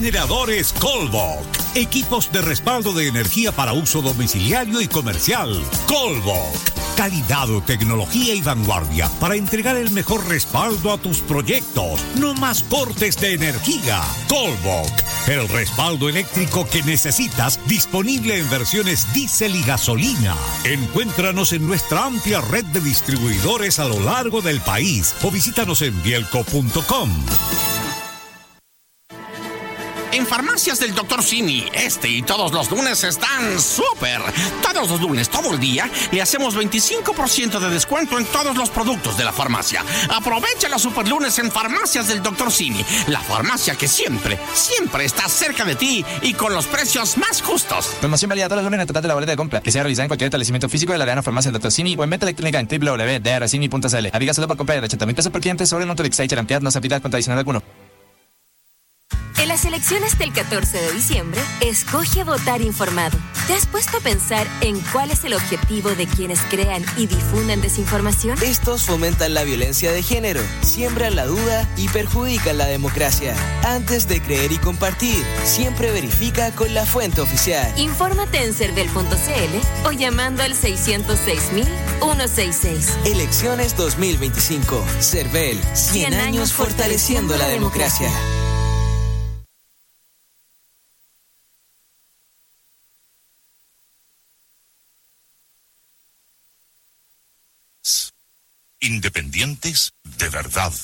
Generadores Colbok. Equipos de respaldo de energía para uso domiciliario y comercial. Colbok. Calidad, tecnología y vanguardia para entregar el mejor respaldo a tus proyectos. No más cortes de energía. Colbok. El respaldo eléctrico que necesitas, disponible en versiones diésel y gasolina. Encuéntranos en nuestra amplia red de distribuidores a lo largo del país o visítanos en bielco.com. En Farmacias del Dr. Simi, y todos los lunes están súper. Todos los lunes, todo el día, le hacemos 25% de descuento en todos los productos de la farmacia. Aprovecha los super lunes en Farmacias del Dr. Simi, la farmacia que siempre está cerca de ti y con los precios más justos. Promoción válida todos los lunes en el total de la boleta de compra, que sea realizada en cualquier establecimiento físico de la Arena Farmacia del Dr. Simi o en venta electrónica en www.drcimi.cl. Aviga solo por comprar de 80.000 pesos por cliente sobre Nutrilix y garantía no se aplica con adicional alguno. En las elecciones del 14 de diciembre, escoge votar informado. ¿Te has puesto a pensar en cuál es el objetivo de quienes crean y difunden desinformación? Estos fomentan la violencia de género, siembran la duda y perjudican la democracia. Antes de creer y compartir, siempre verifica con la fuente oficial. Infórmate en cervel.cl o llamando al 606.166. Elecciones 2025. Cervel, 100 años fortaleciendo la democracia. Independientes de verdad.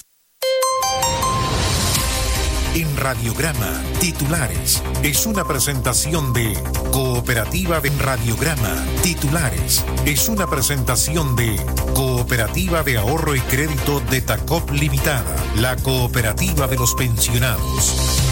En Radiograma, titulares. Es una presentación de Cooperativa de Radiograma. Titulares. Es una presentación de Cooperativa de Ahorro y Crédito de Tacop Limitada. La cooperativa de los pensionados.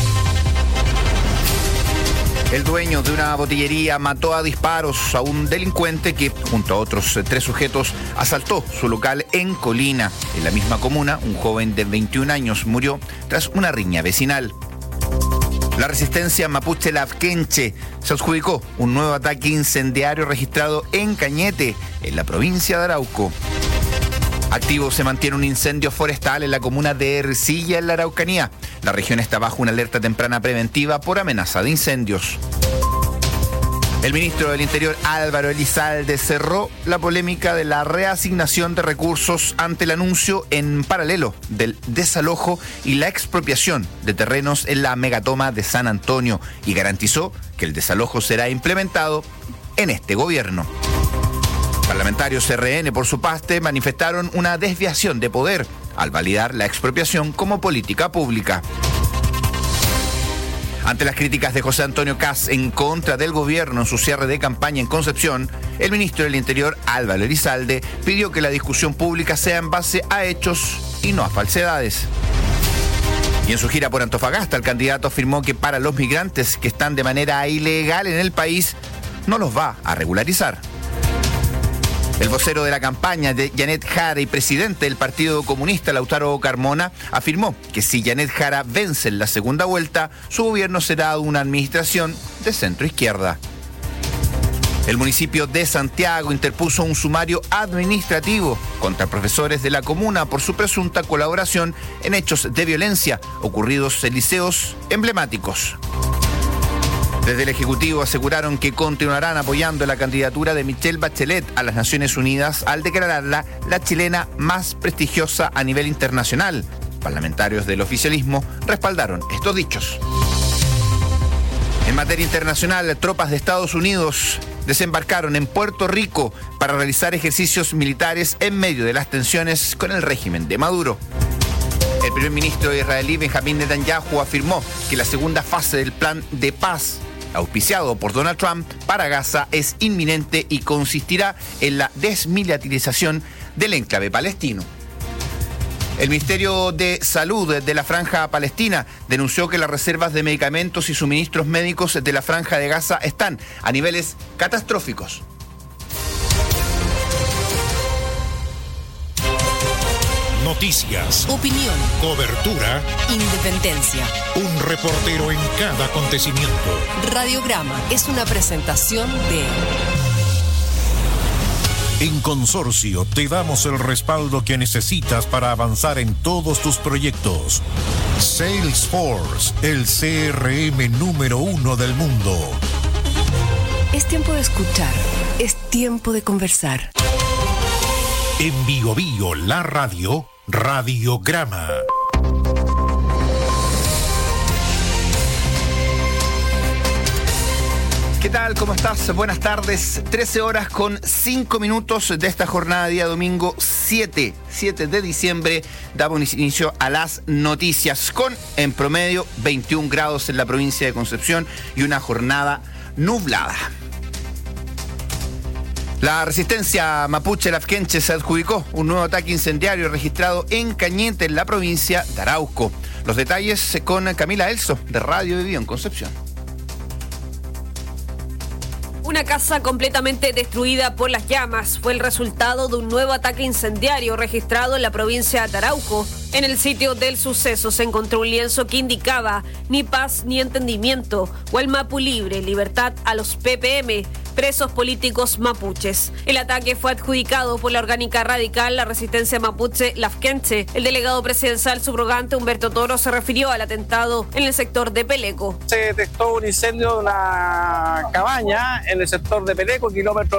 El dueño de una botillería mató a disparos a un delincuente que, junto a otros 3 sujetos, asaltó su local en Colina. En la misma comuna, un joven de 21 años murió tras una riña vecinal. La resistencia mapuche Lafkenche se adjudicó un nuevo ataque incendiario registrado en Cañete, en la provincia de Arauco. Activo se mantiene un incendio forestal en la comuna de Ercilla, en la Araucanía. La región está bajo una alerta temprana preventiva por amenaza de incendios. El ministro del Interior, Álvaro Elizalde, cerró la polémica de la reasignación de recursos ante el anuncio en paralelo del desalojo y la expropiación de terrenos en la megatoma de San Antonio y garantizó que el desalojo será implementado en este gobierno. Parlamentarios RN, por su parte, manifestaron una desviación de poder al validar la expropiación como política pública. Ante las críticas de José Antonio Kast en contra del gobierno en su cierre de campaña en Concepción, el ministro del Interior, Álvaro Elizalde, pidió que la discusión pública sea en base a hechos y no a falsedades. Y en su gira por Antofagasta, el candidato afirmó que para los migrantes que están de manera ilegal en el país, no los va a regularizar. El vocero de la campaña de Janet Jara y presidente del Partido Comunista, Lautaro Carmona, afirmó que si Janet Jara vence en la segunda vuelta, su gobierno será una administración de centro-izquierda. El municipio de Santiago interpuso un sumario administrativo contra profesores de la comuna por su presunta colaboración en hechos de violencia ocurridos en liceos emblemáticos. Desde el Ejecutivo aseguraron que continuarán apoyando la candidatura de Michelle Bachelet a las Naciones Unidas al declararla la chilena más prestigiosa a nivel internacional. Parlamentarios del oficialismo respaldaron estos dichos. En materia internacional, tropas de Estados Unidos desembarcaron en Puerto Rico para realizar ejercicios militares en medio de las tensiones con el régimen de Maduro. El primer ministro israelí Benjamín Netanyahu afirmó que la segunda fase del plan de paz auspiciado por Donald Trump para Gaza es inminente y consistirá en la desmilitarización del enclave palestino. El Ministerio de Salud de la Franja Palestina denunció que las reservas de medicamentos y suministros médicos de la Franja de Gaza están a niveles catastróficos. Noticias, opinión, cobertura, independencia. Un reportero en cada acontecimiento. Radiograma es una presentación de En Consorcio te damos el respaldo que necesitas para avanzar en todos tus proyectos. Salesforce, el CRM número 1 del mundo. Es tiempo de escuchar, es tiempo de conversar. En Bio Bio, la radio, Radiograma. ¿Qué tal? ¿Cómo estás? Buenas tardes. 13 horas con 5 minutos de esta jornada, día domingo 7 de diciembre. Damos inicio a las noticias con, en promedio, 21 grados en la provincia de Concepción y una jornada nublada. La resistencia mapuche lafkenche se adjudicó un nuevo ataque incendiario registrado en Cañete, en la provincia de Arauco. Los detalles con Camila Elso, de Radio Bio en Concepción. Una casa completamente destruida por las llamas fue el resultado de un nuevo ataque incendiario registrado en la provincia de Arauco. En el sitio del suceso se encontró un lienzo que indicaba ni paz ni entendimiento, o el Mapu libre, libertad a los PPM, presos políticos mapuches. El ataque fue adjudicado por la orgánica radical La Resistencia Mapuche Lafkenche. El delegado presidencial subrogante Humberto Toro se refirió al atentado en el sector de Peleco. Se detectó un incendio de una cabaña en el sector de Peleco, kilómetro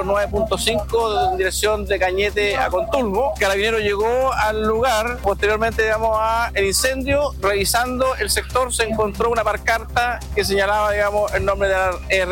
9.5, en dirección de Cañete a Contulmo. Carabinero llegó al lugar, posteriormente el incendio. Revisando el sector se encontró una pancarta que señalaba el nombre de la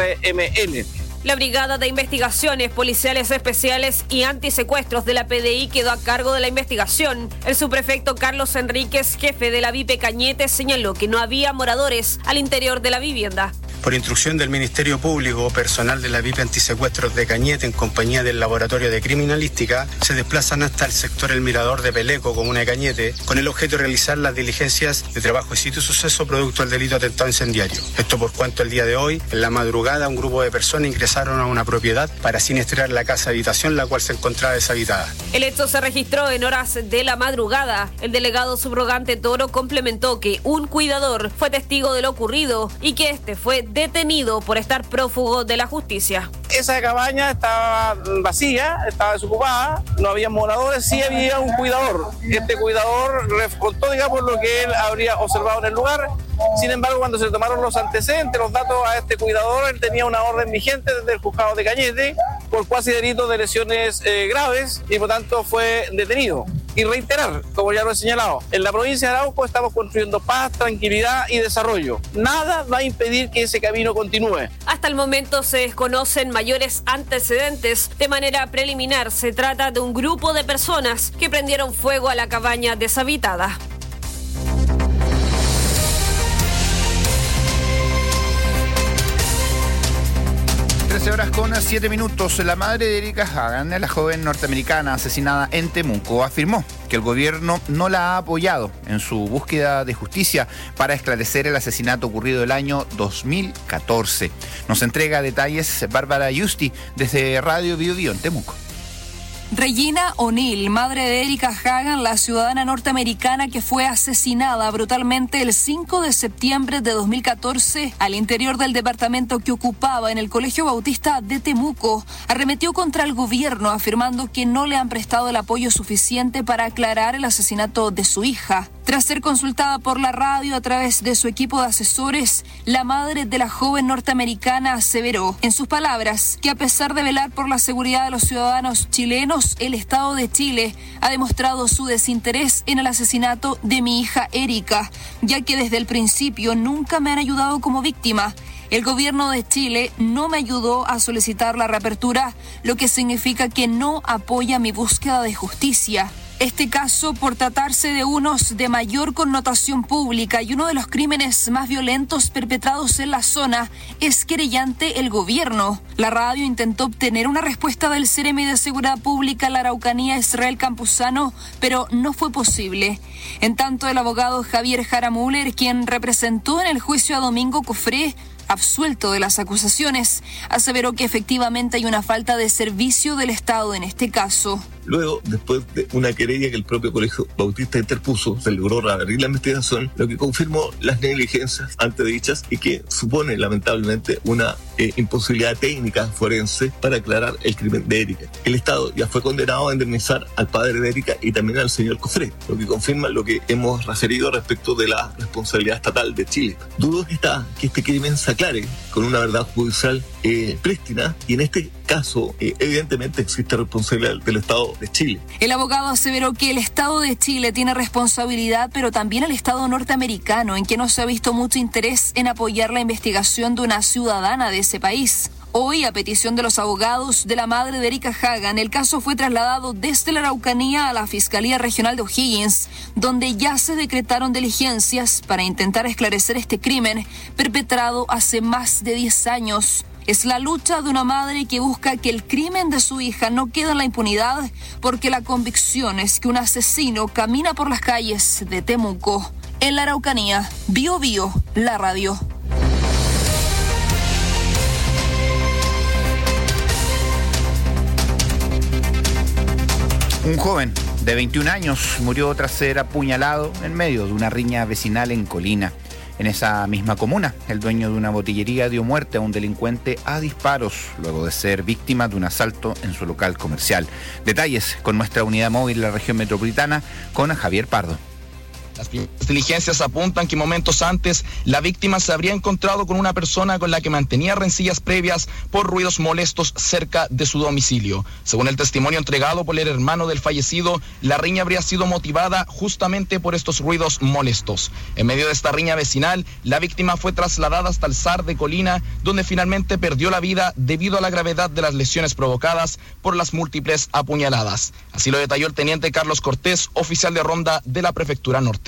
RML. La Brigada de Investigaciones Policiales Especiales y Antisecuestros de la PDI quedó a cargo de la investigación. El subprefecto Carlos Enríquez, jefe de la VIP Cañete, señaló que no había moradores al interior de la vivienda. Por instrucción del Ministerio Público, personal de la VIP Antisecuestros de Cañete, en compañía del Laboratorio de Criminalística, se desplazan hasta el sector El Mirador de Peleco, comuna de Cañete, con el objeto de realizar las diligencias de trabajo de sitio suceso producto del delito atentado incendiario. Esto por cuanto el día de hoy, en la madrugada, un grupo de personas ingresaron a una propiedad para siniestrar la casa habitación, la cual se encontraba deshabitada. El hecho se registró en horas de la madrugada. El delegado subrogante Toro complementó que un cuidador fue testigo de lo ocurrido y que este fue detenido por estar prófugo de la justicia. Esa cabaña estaba vacía, estaba desocupada, no había moradores, sí había un cuidador. Este cuidador contó, lo que él habría observado en el lugar. Sin embargo, cuando se tomaron los antecedentes, los datos a este cuidador, él tenía una orden vigente desde el juzgado de Cañete por cuasi delito de lesiones graves y por tanto fue detenido. Y reiterar, como ya lo he señalado, en la provincia de Arauco estamos construyendo paz, tranquilidad y desarrollo. Nada va a impedir que ese camino continúe. Hasta el momento se desconocen mayores antecedentes. De manera preliminar, se trata de un grupo de personas que prendieron fuego a la cabaña deshabitada. Horas con 7 minutos. La madre de Erika Hagan, la joven norteamericana asesinada en Temuco, afirmó que el gobierno no la ha apoyado en su búsqueda de justicia para esclarecer el asesinato ocurrido el año 2014. Nos entrega detalles Bárbara Yusti desde Radio Bio Bio en Temuco. Regina O'Neill, madre de Erika Hagan, la ciudadana norteamericana que fue asesinada brutalmente el 5 de septiembre de 2014 al interior del departamento que ocupaba en el Colegio Bautista de Temuco, arremetió contra el gobierno afirmando que no le han prestado el apoyo suficiente para aclarar el asesinato de su hija. Tras ser consultada por la radio a través de su equipo de asesores, la madre de la joven norteamericana aseveró, en sus palabras, que a pesar de velar por la seguridad de los ciudadanos chilenos, el Estado de Chile ha demostrado su desinterés en el asesinato de mi hija Erika, ya que desde el principio nunca me han ayudado como víctima. El gobierno de Chile no me ayudó a solicitar la reapertura, lo que significa que no apoya mi búsqueda de justicia. Este caso, por tratarse de unos de mayor connotación pública y uno de los crímenes más violentos perpetrados en la zona, es querellante el gobierno. La radio intentó obtener una respuesta del Seremi de Seguridad Pública en la Araucanía, Israel Campuzano, pero no fue posible. En tanto, el abogado Javier Jara Müller, quien representó en el juicio a Domingo Cofré, absuelto de las acusaciones, aseveró que efectivamente hay una falta de servicio del Estado en este caso. Luego, después de una querella que el propio Colegio Bautista interpuso, se logró reabrir la investigación, lo que confirmó las negligencias antedichas y que supone lamentablemente una imposibilidad técnica forense para aclarar el crimen de Erika. El Estado ya fue condenado a indemnizar al padre de Erika y también al señor Cofré, lo que confirma lo que hemos referido respecto de la responsabilidad estatal de Chile. Dudo está que este crimen se aclare con una verdad judicial prístina, y en este caso evidentemente existe responsabilidad del Estado de Chile. El abogado aseveró que el Estado de Chile tiene responsabilidad, pero también el Estado norteamericano, en que no se ha visto mucho interés en apoyar la investigación de una ciudadana de ese país. Hoy, a petición de los abogados de la madre de Erika Hagan, el caso fue trasladado desde la Araucanía a la Fiscalía Regional de O'Higgins, donde ya se decretaron diligencias para intentar esclarecer este crimen perpetrado hace más de 10 años. Es la lucha de una madre que busca que el crimen de su hija no quede en la impunidad, porque la convicción es que un asesino camina por las calles de Temuco. En la Araucanía, Bio Bio, la radio. Un joven de 21 años murió tras ser apuñalado en medio de una riña vecinal en Colina. En esa misma comuna, el dueño de una botillería dio muerte a un delincuente a disparos luego de ser víctima de un asalto en su local comercial. Detalles con nuestra unidad móvil de la región metropolitana con Javier Pardo. Las primeras diligencias apuntan que momentos antes la víctima se habría encontrado con una persona con la que mantenía rencillas previas por ruidos molestos cerca de su domicilio. Según el testimonio entregado por el hermano del fallecido, la riña habría sido motivada justamente por estos ruidos molestos. En medio de esta riña vecinal, la víctima fue trasladada hasta el SAR de Colina, donde finalmente perdió la vida debido a la gravedad de las lesiones provocadas por las múltiples apuñaladas. Así lo detalló el teniente Carlos Cortés, oficial de ronda de la Prefectura Norte.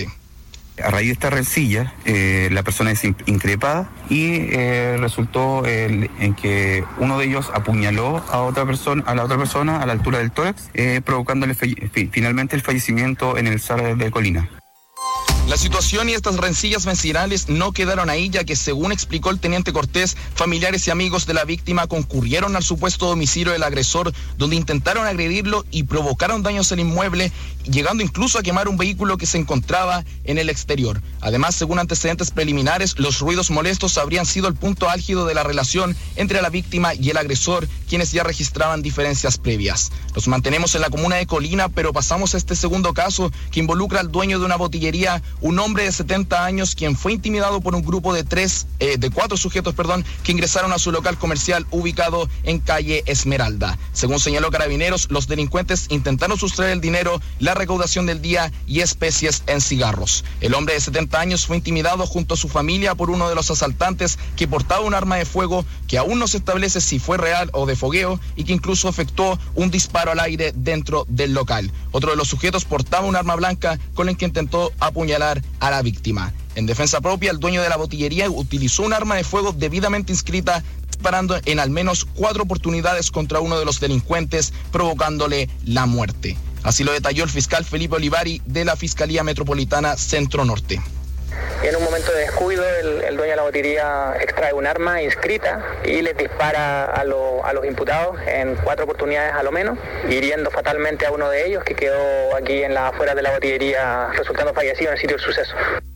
A raíz de esta rencilla, la persona es increpada y resultó en que uno de ellos apuñaló a la otra persona a la altura del tórax, provocándole finalmente el fallecimiento en el SAR de Colina. La situación y estas rencillas vecinales no quedaron ahí, ya que, según explicó el teniente Cortés, familiares y amigos de la víctima concurrieron al supuesto domicilio del agresor, donde intentaron agredirlo y provocaron daños al inmueble, llegando incluso a quemar un vehículo que se encontraba en el exterior. Además, según antecedentes preliminares, los ruidos molestos habrían sido el punto álgido de la relación entre la víctima y el agresor, quienes ya registraban diferencias previas. Nos mantenemos en la comuna de Colina, pero pasamos a este segundo caso que involucra al dueño de una botillería, un hombre de 70 años quien fue intimidado por un grupo de cuatro sujetos que ingresaron a su local comercial ubicado en calle Esmeralda. Según señaló Carabineros, los delincuentes intentaron sustraer el dinero, la recaudación del día y especies en cigarros. El hombre de 70 años fue intimidado junto a su familia por uno de los asaltantes que portaba un arma de fuego que aún no se establece si fue real o de fogueo y que incluso efectuó un disparo al aire dentro del local. Otro de los sujetos portaba un arma blanca con el que intentó apuñalar a la víctima. En defensa propia, el dueño de la botillería utilizó un arma de fuego debidamente inscrita, disparando en al menos 4 oportunidades contra uno de los delincuentes, provocándole la muerte. Así lo detalló el fiscal Felipe Olivari de la Fiscalía Metropolitana Centro Norte. En un momento de descuido, el dueño de la botillería extrae un arma inscrita y les dispara a los imputados en 4 oportunidades a lo menos, hiriendo fatalmente a uno de ellos, que quedó aquí en las afueras de la botillería, resultando fallecido en el sitio del suceso.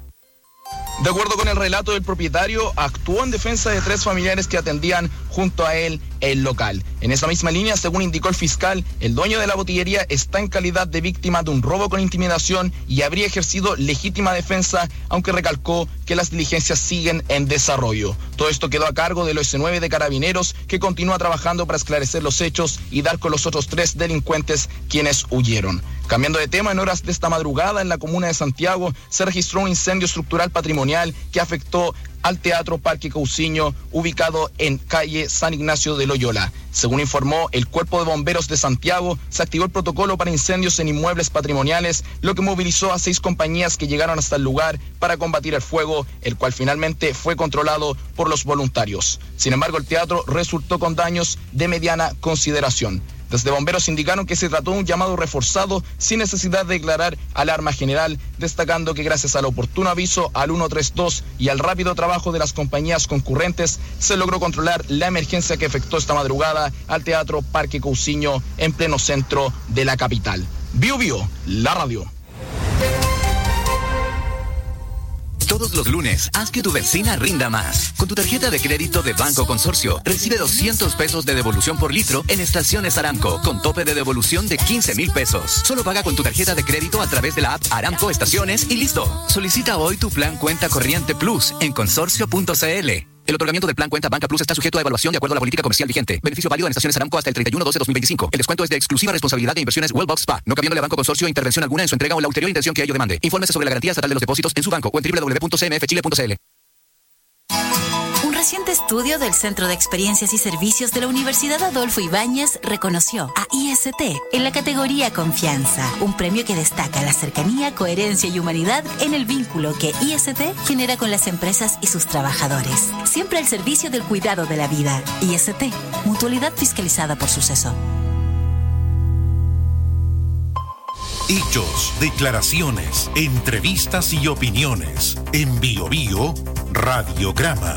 De acuerdo con el relato del propietario, actuó en defensa de 3 familiares que atendían junto a él el local. En esa misma línea, según indicó el fiscal, el dueño de la botillería está en calidad de víctima de un robo con intimidación y habría ejercido legítima defensa, aunque recalcó que las diligencias siguen en desarrollo. Todo esto quedó a cargo del OS9 de Carabineros, que continúa trabajando para esclarecer los hechos y dar con los otros 3 delincuentes quienes huyeron. Cambiando de tema, en horas de esta madrugada en la comuna de Santiago se registró un incendio estructural patrimonial que afectó al Teatro Parque Cousiño, ubicado en calle San Ignacio de Loyola. Según informó el Cuerpo de Bomberos de Santiago, se activó el protocolo para incendios en inmuebles patrimoniales, lo que movilizó a 6 compañías que llegaron hasta el lugar para combatir el fuego, el cual finalmente fue controlado por los voluntarios. Sin embargo, el teatro resultó con daños de mediana consideración. Desde bomberos indicaron que se trató de un llamado reforzado sin necesidad de declarar alarma general, destacando que gracias al oportuno aviso al 132 y al rápido trabajo de las compañías concurrentes, se logró controlar la emergencia que afectó esta madrugada al Teatro Parque Cousiño en pleno centro de la capital. Bio Bio, la radio. Todos los lunes, haz que tu benzina rinda más. Con tu tarjeta de crédito de Banco Consorcio, recibe 200 pesos de devolución por litro en estaciones Aramco, con tope de devolución de 15,000 pesos. Solo paga con tu tarjeta de crédito a través de la app Aramco Estaciones y listo. Solicita hoy tu plan Cuenta Corriente Plus en consorcio.cl. El otorgamiento del plan Cuenta Banca Plus está sujeto a evaluación de acuerdo a la política comercial vigente. Beneficio válido en estaciones Aramco hasta el 31/12/2025. El descuento es de exclusiva responsabilidad de Inversiones Wellbox Spa, no cabiéndole a Banco Consorcio intervención alguna en su entrega o la ulterior intención que ello demande. Infórmese sobre la garantía estatal de los depósitos en su banco o en www.cmfchile.cl. Un reciente estudio del Centro de Experiencias y Servicios de la Universidad Adolfo Ibáñez reconoció a IST en la categoría Confianza, un premio que destaca la cercanía, coherencia y humanidad en el vínculo que IST genera con las empresas y sus trabajadores. Siempre al servicio del cuidado de la vida. IST, mutualidad fiscalizada por Suceso. Hechos, declaraciones, entrevistas y opiniones. En Bio Bio, Radiograma.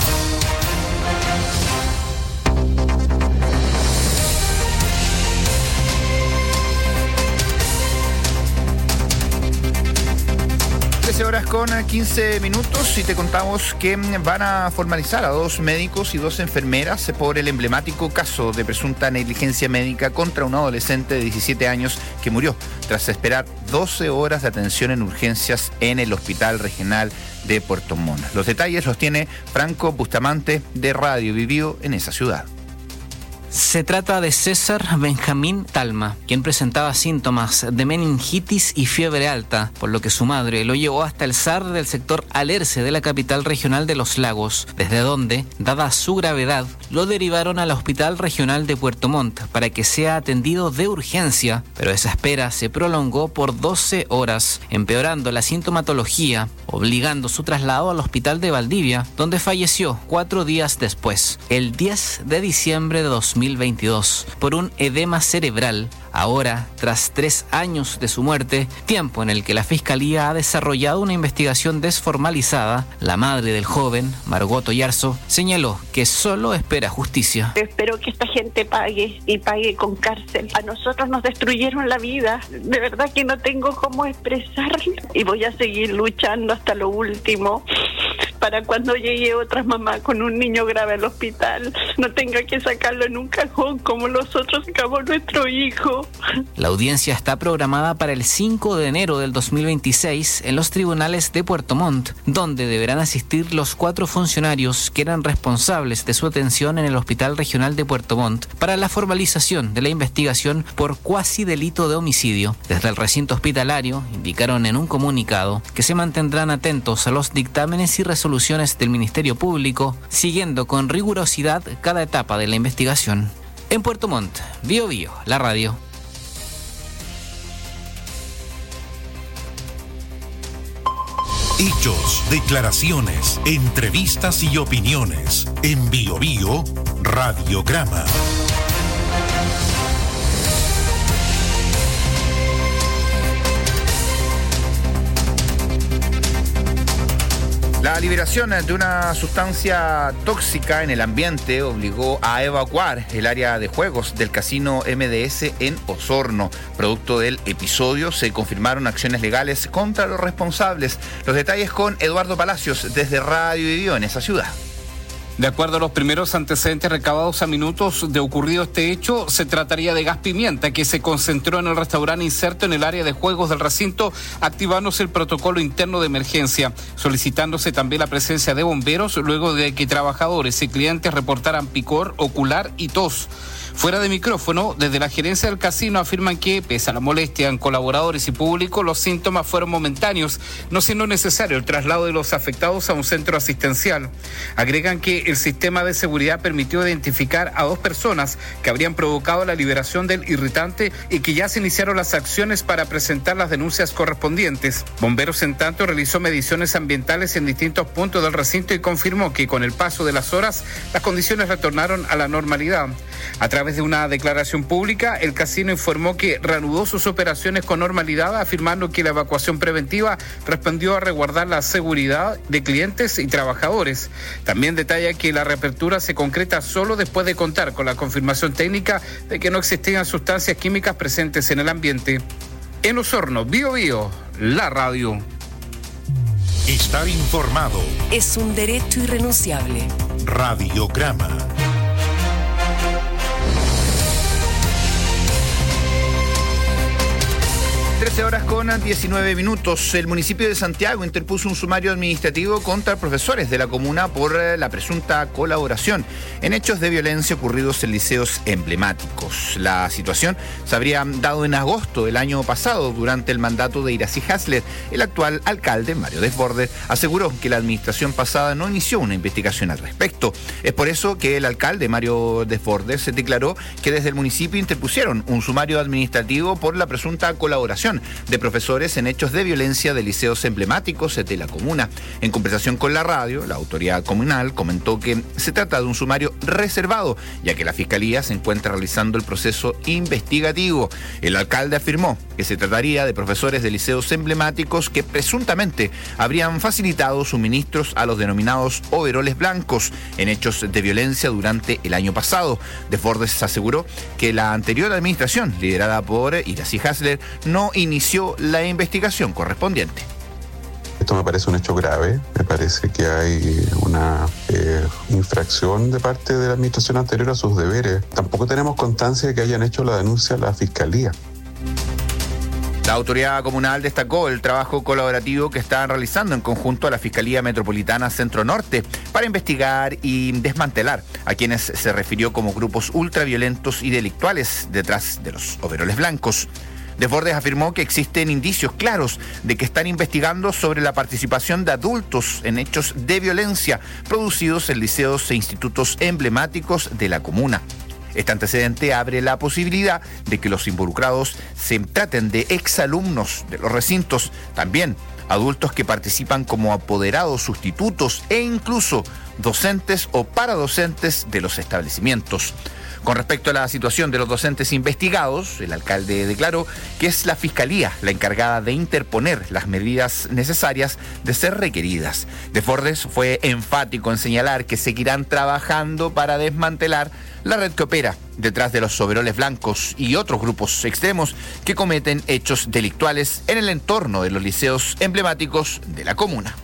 Horas con 15 minutos y te contamos que van a formalizar a 2 médicos y 2 enfermeras por el emblemático caso de presunta negligencia médica contra un adolescente de 17 años que murió tras esperar 12 horas de atención en urgencias en el Hospital Regional de Puerto Montt. Los detalles los tiene Franco Bustamante de Radio Vivió en esa ciudad. Se trata de César Benjamín Talma, quien presentaba síntomas de meningitis y fiebre alta, por lo que su madre lo llevó hasta el SAR del sector Alerce de la capital regional de Los Lagos, desde donde, dada su gravedad, lo derivaron al Hospital Regional de Puerto Montt para que sea atendido de urgencia, pero esa espera se prolongó por 12 horas, empeorando la sintomatología, obligando su traslado al Hospital de Valdivia, donde falleció 4 días después, el 10 de diciembre de 2022, por un edema cerebral. Ahora, tras 3 años de su muerte, tiempo en el que la Fiscalía ha desarrollado una investigación desformalizada, la madre del joven, Margot Oyarzo, señaló que solo espera justicia. Espero que esta gente pague y pague con cárcel. A nosotros nos destruyeron la vida. De verdad que no tengo cómo expresarlo. Y voy a seguir luchando hasta lo último para cuando llegue otra mamá con un niño grave al hospital no tenga que sacarlo en un cajón como nosotros sacamos nuestro hijo. La audiencia está programada para el 5 de enero del 2026 en los tribunales de Puerto Montt, donde deberán asistir los 4 funcionarios que eran responsables de su atención en el Hospital Regional de Puerto Montt para la formalización de la investigación por cuasi delito de homicidio. Desde el recinto hospitalario indicaron en un comunicado que se mantendrán atentos a los dictámenes y resoluciones del Ministerio Público, siguiendo con rigurosidad cada etapa de la investigación. En Puerto Montt, Bio Bio, la radio. Hechos, declaraciones, entrevistas y opiniones. En Bio Bio, Radiograma. La liberación de una sustancia tóxica en el ambiente obligó a evacuar el área de juegos del casino MDS en Osorno. Producto del episodio, se confirmaron acciones legales contra los responsables. Los detalles con Eduardo Palacios desde Radio Vivió en esa ciudad. De acuerdo a los primeros antecedentes recabados a minutos de ocurrido este hecho, se trataría de gas pimienta que se concentró en el restaurante inserto en el área de juegos del recinto, activándose el protocolo interno de emergencia, solicitándose también la presencia de bomberos luego de que trabajadores y clientes reportaran picor ocular y tos. Fuera de micrófono, desde la gerencia del casino afirman que, pese a la molestia en colaboradores y público, los síntomas fueron momentáneos, no siendo necesario el traslado de los afectados a un centro asistencial. Agregan que el sistema de seguridad permitió identificar a 2 personas que habrían provocado la liberación del irritante y que ya se iniciaron las acciones para presentar las denuncias correspondientes. Bomberos, en tanto, realizó mediciones ambientales en distintos puntos del recinto y confirmó que con el paso de las horas las condiciones retornaron a la normalidad. A través de una declaración pública, el casino informó que reanudó sus operaciones con normalidad, afirmando que la evacuación preventiva respondió a resguardar la seguridad de clientes y trabajadores. También detalla que la reapertura se concreta solo después de contar con la confirmación técnica de que no existían sustancias químicas presentes en el ambiente. En Osorno, Bio Bio, la radio. Estar informado es un derecho irrenunciable. Radiograma. (13:19). El municipio de Santiago interpuso un sumario administrativo contra profesores de la comuna por la presunta colaboración en hechos de violencia ocurridos en liceos emblemáticos. La situación se habría dado en agosto del año pasado durante el mandato de Iracy Hasler. El actual alcalde, Mario Desbordes, aseguró que la administración pasada no inició una investigación al respecto. Es por eso que el alcalde, Mario Desbordes, se declaró que desde el municipio interpusieron un sumario administrativo por la presunta colaboración de profesores en hechos de violencia de liceos emblemáticos de la comuna. En conversación con la radio, la autoridad comunal comentó que se trata de un sumario reservado, ya que la Fiscalía se encuentra realizando el proceso investigativo. El alcalde afirmó que se trataría de profesores de liceos emblemáticos que presuntamente habrían facilitado suministros a los denominados overoles blancos en hechos de violencia durante el año pasado. Desbordes aseguró que la anterior administración, liderada por Iracy Hasler, no inició la investigación correspondiente. Esto me parece un hecho grave, me parece que hay una infracción de parte de la administración anterior a sus deberes. Tampoco tenemos constancia de que hayan hecho la denuncia a la Fiscalía. La autoridad comunal destacó el trabajo colaborativo que están realizando en conjunto a la Fiscalía Metropolitana Centro Norte para investigar y desmantelar a quienes se refirió como grupos ultraviolentos y delictuales detrás de los overoles blancos. Desbordes afirmó que existen indicios claros de que están investigando sobre la participación de adultos en hechos de violencia producidos en liceos e institutos emblemáticos de la comuna. Este antecedente abre la posibilidad de que los involucrados se traten de exalumnos de los recintos, también adultos que participan como apoderados sustitutos e incluso docentes o paradocentes de los establecimientos. Con respecto a la situación de los docentes investigados, el alcalde declaró que es la Fiscalía la encargada de interponer las medidas necesarias de ser requeridas. Desbordes fue enfático en señalar que seguirán trabajando para desmantelar la red que opera detrás de los overoles blancos y otros grupos extremos que cometen hechos delictuales en el entorno de los liceos emblemáticos de la comuna.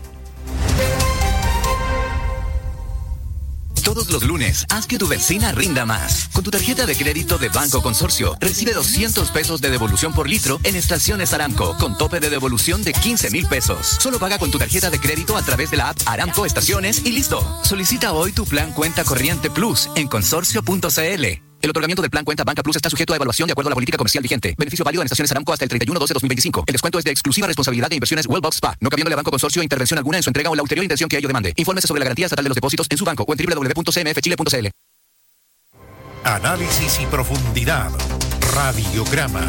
Todos los lunes, haz que tu benzina rinda más. Con tu tarjeta de crédito de Banco Consorcio, recibe 200 pesos de devolución por litro en estaciones Aramco, con tope de devolución de 15,000 pesos. Solo paga con tu tarjeta de crédito a través de la app Aramco Estaciones y listo. Solicita hoy tu plan Cuenta Corriente Plus en consorcio.cl. El otorgamiento del plan Cuenta Banca Plus está sujeto a evaluación de acuerdo a la política comercial vigente. Beneficio válido en estaciones Aramco hasta el 31/12/2025. El descuento es de exclusiva responsabilidad de Inversiones Wellbox Spa, no cabiéndole a Banco Consorcio intervención alguna en su entrega o en la ulterior intención que ello demande. Infórmese sobre la garantía estatal de los depósitos en su banco o en www.cmfchile.cl. Análisis y profundidad. Radiograma.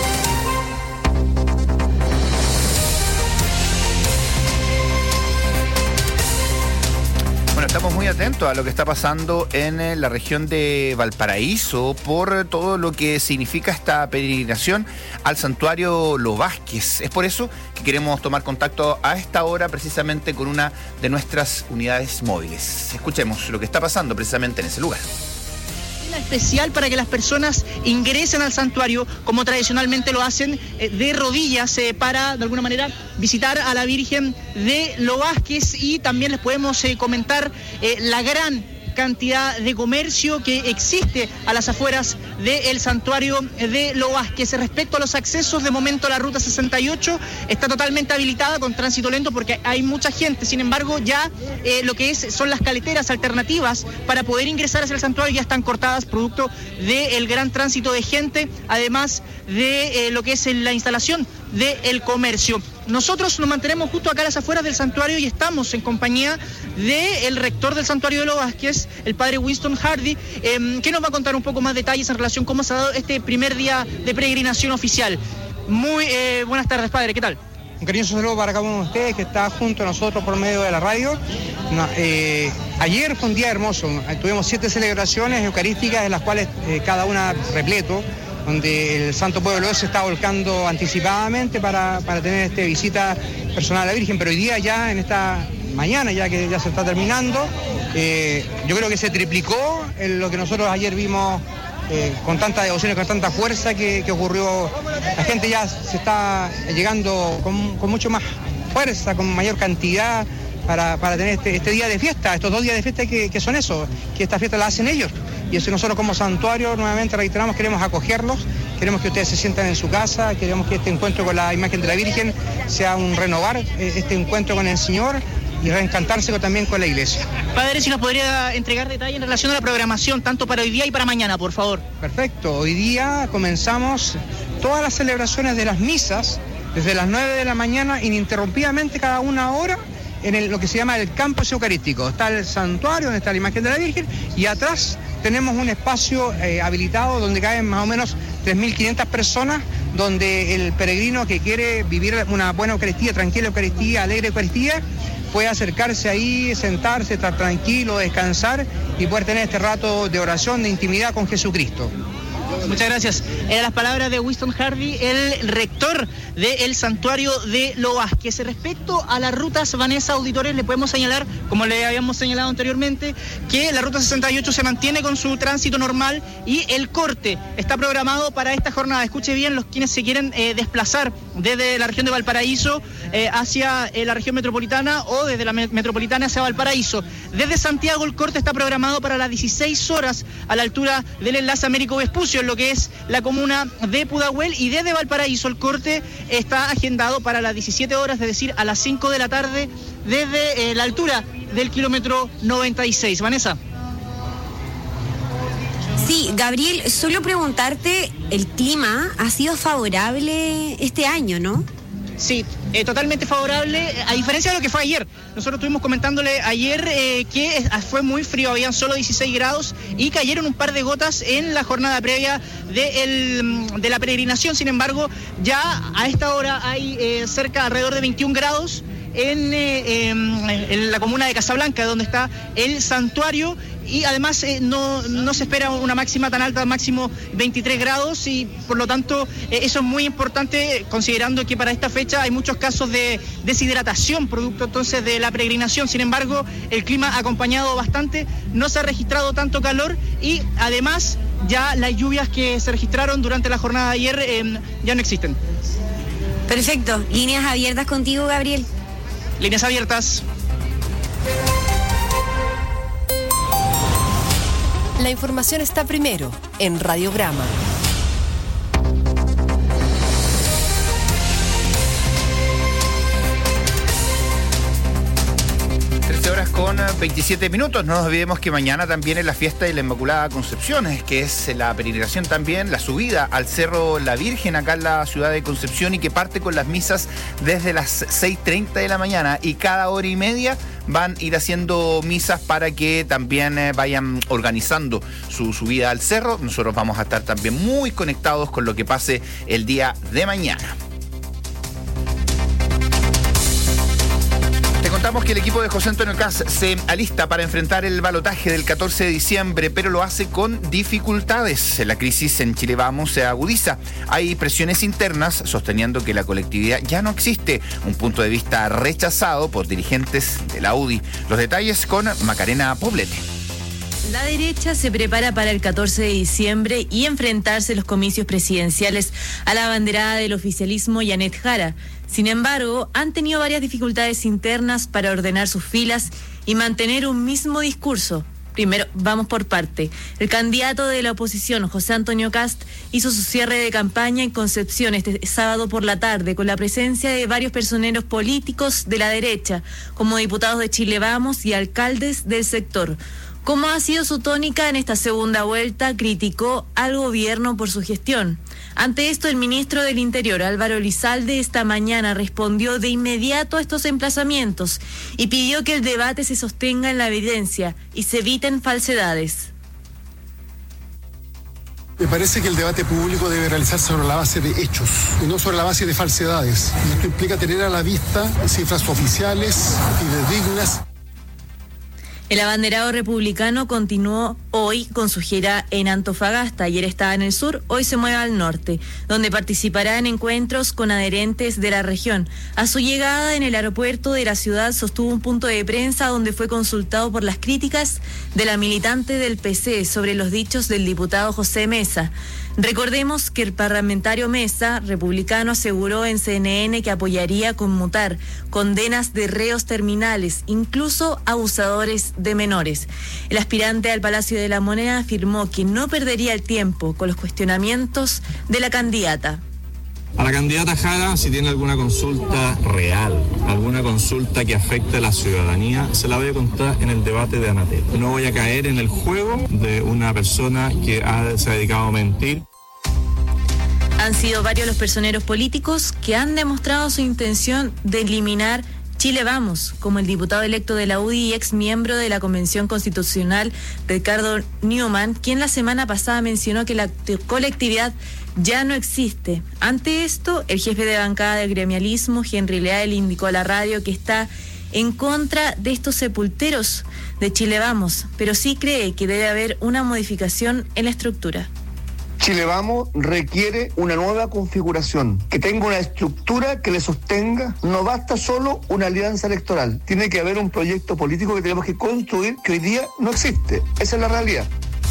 Bueno, estamos muy atentos a lo que está pasando en la región de Valparaíso por todo lo que significa esta peregrinación al santuario Los Vázquez. Es por eso que queremos tomar contacto a esta hora precisamente con una de nuestras unidades móviles. Escuchemos lo que está pasando precisamente en ese lugar. Especial para que las personas ingresen al santuario como tradicionalmente lo hacen, de rodillas, para de alguna manera visitar a la Virgen de Los Vázquez. Y también les podemos comentar la gran cantidad de comercio que existe a las afueras del santuario de Los Vázquez. Respecto a los accesos, de momento la ruta 68 está totalmente habilitada con tránsito lento porque hay mucha gente. Sin embargo, ya lo que son las caleteras alternativas para poder ingresar hacia el santuario ya están cortadas producto del gran tránsito de gente, además de lo que es la instalación del comercio. Nosotros nos mantenemos justo acá a las afueras del santuario y estamos en compañía del rector del santuario de Los Vázquez, el padre Winston Hardy, que nos va a contar un poco más detalles en relación a cómo se ha dado este primer día de peregrinación oficial. Muy buenas tardes, padre, ¿qué tal? Un cariñoso saludo para cada uno de ustedes que está junto a nosotros por medio de la radio. Ayer fue un día hermoso, tuvimos 7 celebraciones eucarísticas, de las cuales cada una repleto, donde el Santo Pueblo de Dios se está volcando anticipadamente para tener esta visita personal a la Virgen. Pero hoy día ya, en esta mañana, ya que ya se está terminando, yo creo que se triplicó lo que nosotros ayer vimos con tanta devoción y con tanta fuerza que ocurrió. La gente ya se está llegando con mucho más fuerza, con mayor cantidad para tener este día de fiesta, estos 2 días de fiesta que son eso, que esta fiesta la hacen ellos. Y eso nosotros como santuario, nuevamente reiteramos, queremos acogerlos, queremos que ustedes se sientan en su casa, queremos que este encuentro con la imagen de la Virgen sea un renovar este encuentro con el Señor y reencantarse también con la iglesia. Padre, si nos podría entregar detalles en relación a la programación, tanto para hoy día y para mañana, por favor. Perfecto, hoy día comenzamos todas las celebraciones de las misas, desde las 9 de la mañana, ininterrumpidamente cada 1 hora, en lo que se llama el campus eucarístico. Está el santuario donde está la imagen de la Virgen y atrás tenemos un espacio habilitado donde caben más o menos 3.500 personas, donde el peregrino que quiere vivir una buena Eucaristía, tranquila Eucaristía, alegre Eucaristía, puede acercarse ahí, sentarse, estar tranquilo, descansar y poder tener este rato de oración, de intimidad con Jesucristo. Muchas gracias. Eran las palabras de Winston Hardy, el rector del santuario de Lo Vázquez. Respecto a las rutas, Vanessa, auditores, le podemos señalar, como le habíamos señalado anteriormente, que la ruta 68 se mantiene con su tránsito normal y el corte está programado para esta jornada. Escuche bien, los quienes se quieren desplazar desde la región de Valparaíso hacia la región metropolitana o desde la metropolitana hacia Valparaíso. Desde Santiago el corte está programado para las 16 horas a la altura del enlace Américo Vespucio, en lo que es la comuna de Pudahuel, y desde Valparaíso el corte está agendado para las 17 horas, es decir, a las 5 de la tarde, desde la altura del kilómetro 96. Vanessa. Sí, Gabriel, solo preguntarte, el clima ha sido favorable este año, ¿no? Sí, totalmente favorable, a diferencia de lo que fue ayer. Nosotros estuvimos comentándole ayer que fue muy frío, habían solo 16 grados y cayeron un par de gotas en la jornada previa de la peregrinación. Sin embargo, ya a esta hora hay alrededor de 21 grados en la comuna de Casablanca, donde está el santuario, y además no se espera una máxima tan alta, máximo 23 grados, y por lo tanto eso es muy importante, considerando que para esta fecha hay muchos casos de deshidratación producto entonces de la peregrinación. Sin embargo, el clima ha acompañado bastante, no se ha registrado tanto calor, y además ya las lluvias que se registraron durante la jornada de ayer ya no existen. Perfecto, líneas abiertas contigo, Gabriel. Líneas abiertas. La información está primero en Radiograma. 13:27. No nos olvidemos que mañana también es la fiesta de la Inmaculada Concepción, que es la peregrinación también, la subida al Cerro La Virgen acá en la ciudad de Concepción, y que parte con las misas desde las 6:30 de la mañana, y cada hora y media van a ir haciendo misas para que también vayan organizando su subida al cerro. Nosotros vamos a estar también muy conectados con lo que pase el día de mañana. Contamos que el equipo de José Antonio Kast se alista para enfrentar el balotaje del 14 de diciembre, pero lo hace con dificultades. La crisis en Chile Vamos se agudiza. Hay presiones internas sosteniendo que la colectividad ya no existe, un punto de vista rechazado por dirigentes de la UDI. Los detalles con Macarena Poblete. La derecha se prepara para el 14 de diciembre y enfrentarse en los comicios presidenciales a la abanderada del oficialismo, Yanet Jara. Sin embargo, han tenido varias dificultades internas para ordenar sus filas y mantener un mismo discurso. Primero, vamos por parte. El candidato de la oposición, José Antonio Kast, hizo su cierre de campaña en Concepción este sábado por la tarde, con la presencia de varios personeros políticos de la derecha, como diputados de Chile Vamos y alcaldes del sector. ¿Cómo ha sido su tónica en esta segunda vuelta? Criticó al gobierno por su gestión. Ante esto, el ministro del Interior, Álvaro Elizalde, esta mañana respondió de inmediato a estos emplazamientos y pidió que el debate se sostenga en la evidencia y se eviten falsedades. Me parece que el debate público debe realizarse sobre la base de hechos y no sobre la base de falsedades. Y esto implica tener a la vista cifras oficiales y dignas. El abanderado republicano continuó hoy con su gira en Antofagasta. Ayer estaba en el sur, hoy se mueve al norte, donde participará en encuentros con adherentes de la región. A su llegada en el aeropuerto de la ciudad sostuvo un punto de prensa donde fue consultado por las críticas de la militante del PC sobre los dichos del diputado José Mesa. Recordemos que el parlamentario Mesa, republicano, aseguró en CNN que apoyaría conmutar condenas de reos terminales, incluso abusadores de menores. El aspirante al Palacio de la Moneda afirmó que no perdería el tiempo con los cuestionamientos de la candidata. A la candidata Jara, si tiene alguna consulta real, alguna consulta que afecte a la ciudadanía, se la voy a contar en el debate de Anatel. No voy a caer en el juego de una persona que se ha dedicado a mentir. Han sido varios los personeros políticos que han demostrado su intención de eliminar Chile Vamos, como el diputado electo de la UDI y ex miembro de la Convención Constitucional, Ricardo Newman, quien la semana pasada mencionó que la colectividad ya no existe. Ante esto, el jefe de bancada del gremialismo, Henry Leal, indicó a la radio que está en contra de estos sepulteros de Chile Vamos, pero sí cree que debe haber una modificación en la estructura. Chile Vamos requiere una nueva configuración, que tenga una estructura que le sostenga. No basta solo una alianza electoral, tiene que haber un proyecto político que tenemos que construir, que hoy día no existe. Esa es la realidad.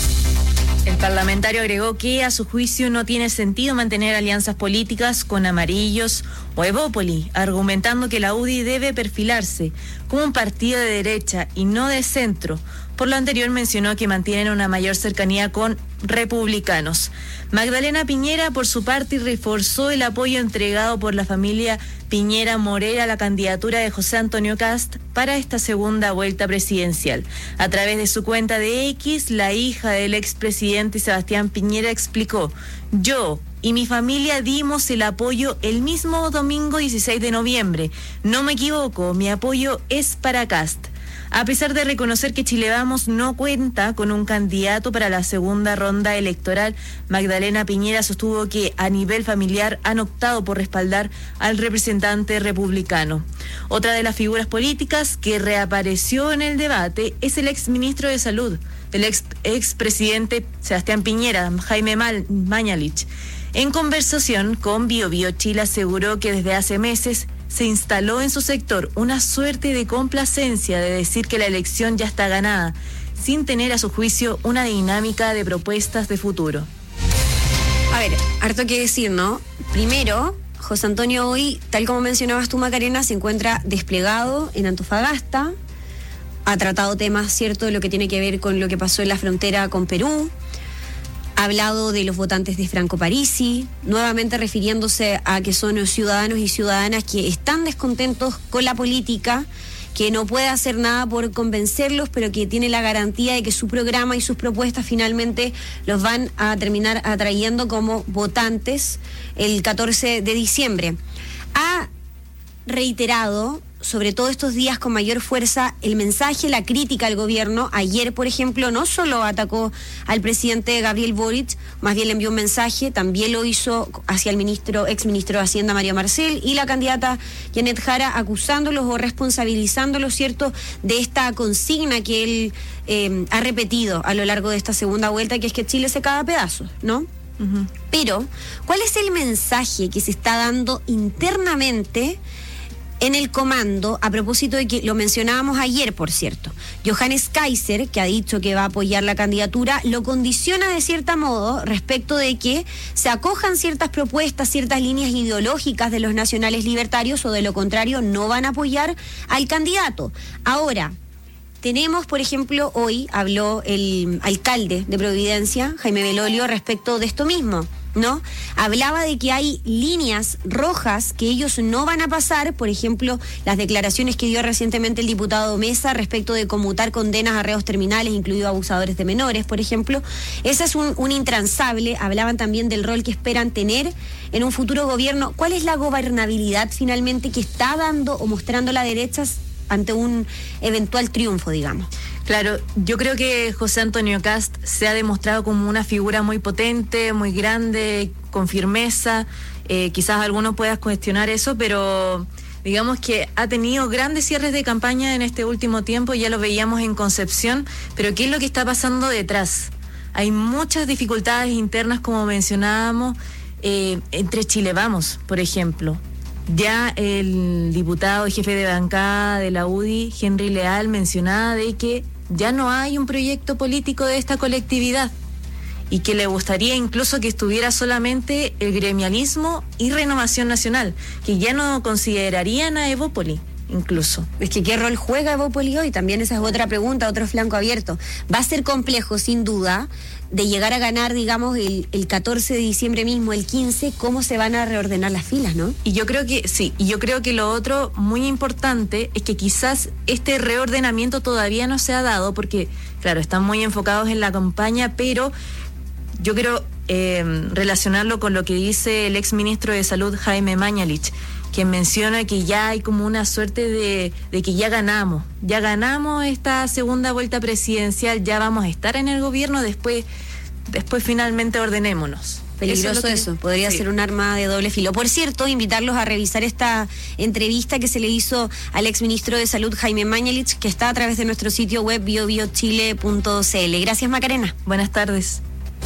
El parlamentario agregó que a su juicio no tiene sentido mantener alianzas políticas con Amarillos o Evópoli, argumentando que la UDI debe perfilarse como un partido de derecha y no de centro. Por lo anterior mencionó que mantienen una mayor cercanía con republicanos. Magdalena Piñera, por su parte, reforzó el apoyo entregado por la familia Piñera Morera a la candidatura de José Antonio Kast para esta segunda vuelta presidencial. A través de su cuenta de X, la hija del expresidente Sebastián Piñera explicó: yo y mi familia dimos el apoyo el mismo domingo 16 de noviembre. No me equivoco, mi apoyo es para Kast. A pesar de reconocer que Chile Vamos no cuenta con un candidato para la segunda ronda electoral, Magdalena Piñera sostuvo que a nivel familiar han optado por respaldar al representante republicano. Otra de las figuras políticas que reapareció en el debate es el exministro de Salud, el expresidente Sebastián Piñera, Jaime Mañalich. En conversación con Bio Bio Chile aseguró que desde hace meses se instaló en su sector una suerte de complacencia de decir que la elección ya está ganada, sin tener a su juicio una dinámica de propuestas de futuro. A ver, harto que decir, ¿no? Primero, José Antonio hoy, tal como mencionabas tú, Macarena, se encuentra desplegado en Antofagasta, ha tratado temas, ¿cierto?, de lo que tiene que ver con lo que pasó en la frontera con Perú. Ha hablado de los votantes de Franco Parisi, nuevamente refiriéndose a que son los ciudadanos y ciudadanas que están descontentos con la política, que no puede hacer nada por convencerlos, pero que tiene la garantía de que su programa y sus propuestas finalmente los van a terminar atrayendo como votantes el 14 de diciembre. Ha reiterado, sobre todo estos días con mayor fuerza, el mensaje, la crítica al gobierno. Ayer, por ejemplo, no solo atacó al presidente Gabriel Boric, más bien le envió un mensaje, también lo hizo hacia el exministro de Hacienda Mario Marcel y la candidata Janet Jara, acusándolos o responsabilizándolos, ¿cierto?, de esta consigna que él ha repetido a lo largo de esta segunda vuelta, que es que Chile se cae a pedazos, ¿no? Uh-huh. Pero, ¿cuál es el mensaje que se está dando internamente en el comando, a propósito de que lo mencionábamos ayer, por cierto? Johannes Kaiser, que ha dicho que va a apoyar la candidatura, lo condiciona de cierto modo respecto de que se acojan ciertas propuestas, ciertas líneas ideológicas de los nacionales libertarios, o de lo contrario no van a apoyar al candidato. Ahora, tenemos, por ejemplo, hoy habló el alcalde de Providencia, Jaime Belolio, respecto de esto mismo, ¿no? Hablaba de que hay líneas rojas que ellos no van a pasar, por ejemplo, las declaraciones que dio recientemente el diputado Mesa respecto de conmutar condenas a reos terminales, incluidos abusadores de menores, por ejemplo. Ese es un intransable. Hablaban también del rol que esperan tener en un futuro gobierno. ¿Cuál es la gobernabilidad finalmente que está dando o mostrando la derecha ante un eventual triunfo, digamos? Claro, yo creo que José Antonio Kast se ha demostrado como una figura muy potente, muy grande, con firmeza. Quizás algunos puedan cuestionar eso, pero digamos que ha tenido grandes cierres de campaña en este último tiempo, ya lo veíamos en Concepción, pero ¿qué es lo que está pasando detrás? Hay muchas dificultades internas, como mencionábamos, entre Chile Vamos, por ejemplo. Ya el diputado y jefe de bancada de la UDI, Henry Leal, mencionaba de que ya no hay un proyecto político de esta colectividad. y que le gustaría incluso que estuviera solamente el gremialismo y Renovación Nacional, que ya no considerarían a Evópoli. Incluso. Es que ¿qué rol juega Evópoli hoy? También esa es otra pregunta, otro flanco abierto. Va a ser complejo, sin duda, de llegar a ganar, digamos, el 14 de diciembre mismo, el 15, cómo se van a reordenar las filas, ¿no? Y yo creo que sí, y yo creo que lo otro muy importante es que quizás este reordenamiento todavía no se ha dado, porque, claro, están muy enfocados en la campaña, pero yo quiero relacionarlo con lo que dice el exministro de Salud, Jaime Mañalich, quien menciona que ya hay como una suerte de que ya ganamos esta segunda vuelta presidencial, ya vamos a estar en el gobierno, después finalmente ordenémonos. Peligroso eso, podría ser un arma de doble filo. Por cierto, invitarlos a revisar esta entrevista que se le hizo al exministro de Salud, Jaime Mañalich, que está a través de nuestro sitio web biobiochile.cl. Gracias, Macarena. Buenas tardes.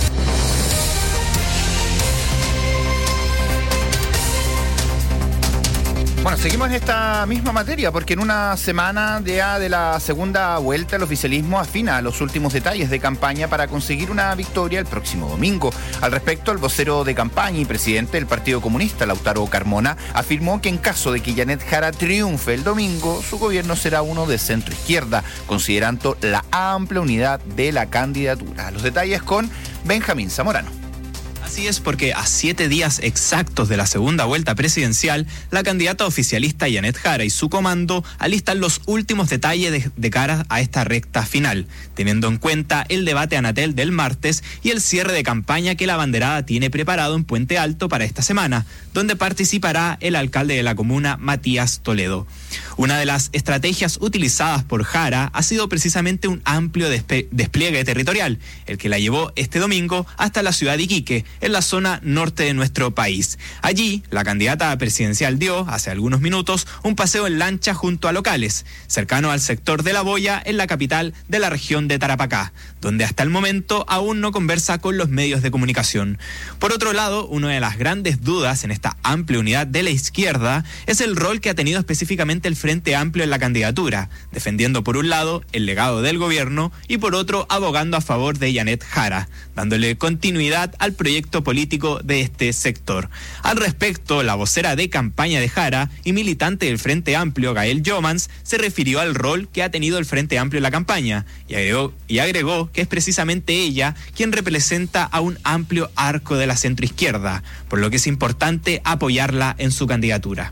Bueno, seguimos en esta misma materia porque en una semana ya de la segunda vuelta el oficialismo afina los últimos detalles de campaña para conseguir una victoria el próximo domingo. Al respecto, el vocero de campaña y presidente del Partido Comunista, Lautaro Carmona, afirmó que en caso de que Janet Jara triunfe el domingo, su gobierno será uno de centro izquierda, considerando la amplia unidad de la candidatura. Los detalles con Benjamín Zamorano. Así es, porque a 7 días exactos de la segunda vuelta presidencial, la candidata oficialista Janet Jara y su comando alistan los últimos detalles de cara a esta recta final, teniendo en cuenta el debate Anatel del martes y el cierre de campaña que la abanderada tiene preparado en Puente Alto para esta semana, donde participará el alcalde de la comuna, Matías Toledo. Una de las estrategias utilizadas por Jara ha sido precisamente un amplio despliegue territorial, el que la llevó este domingo hasta la ciudad de Iquique, en la zona norte de nuestro país. Allí, la candidata presidencial dio, hace algunos minutos, un paseo en lancha junto a locales, cercano al sector de La Boya, en la capital de la región de Tarapacá, donde hasta el momento aún no conversa con los medios de comunicación. Por otro lado, una de las grandes dudas en esta amplia unidad de la izquierda es el rol que ha tenido específicamente el Frente Amplio en la candidatura, defendiendo por un lado el legado del gobierno y por otro abogando a favor de Janet Jara, dándole continuidad al proyecto político de este sector. Al respecto, la vocera de campaña de Jara y militante del Frente Amplio, Gael Jomans, se refirió al rol que ha tenido el Frente Amplio en la campaña y agregó que es precisamente ella quien representa a un amplio arco de la centroizquierda, por lo que es importante apoyarla en su candidatura.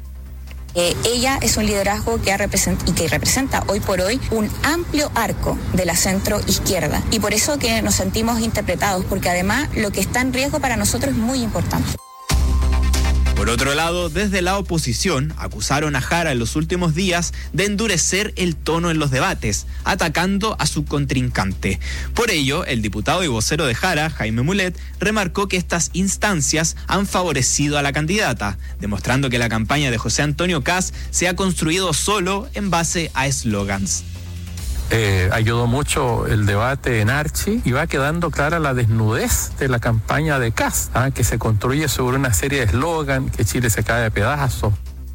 Ella es un liderazgo que representa hoy por hoy un amplio arco de la centro izquierda, y por eso que nos sentimos interpretados, porque además lo que está en riesgo para nosotros es muy importante. Por otro lado, desde la oposición acusaron a Jara en los últimos días de endurecer el tono en los debates, atacando a su contrincante. Por ello, el diputado y vocero de Jara, Jaime Mulet, remarcó que estas instancias han favorecido a la candidata, demostrando que la campaña de José Antonio Kast se ha construido solo en base a eslogans. Ayudó mucho el debate en Archi y va quedando clara la desnudez de la campaña de Kast, que se construye sobre una serie de eslogan, que Chile se cae de pedazos.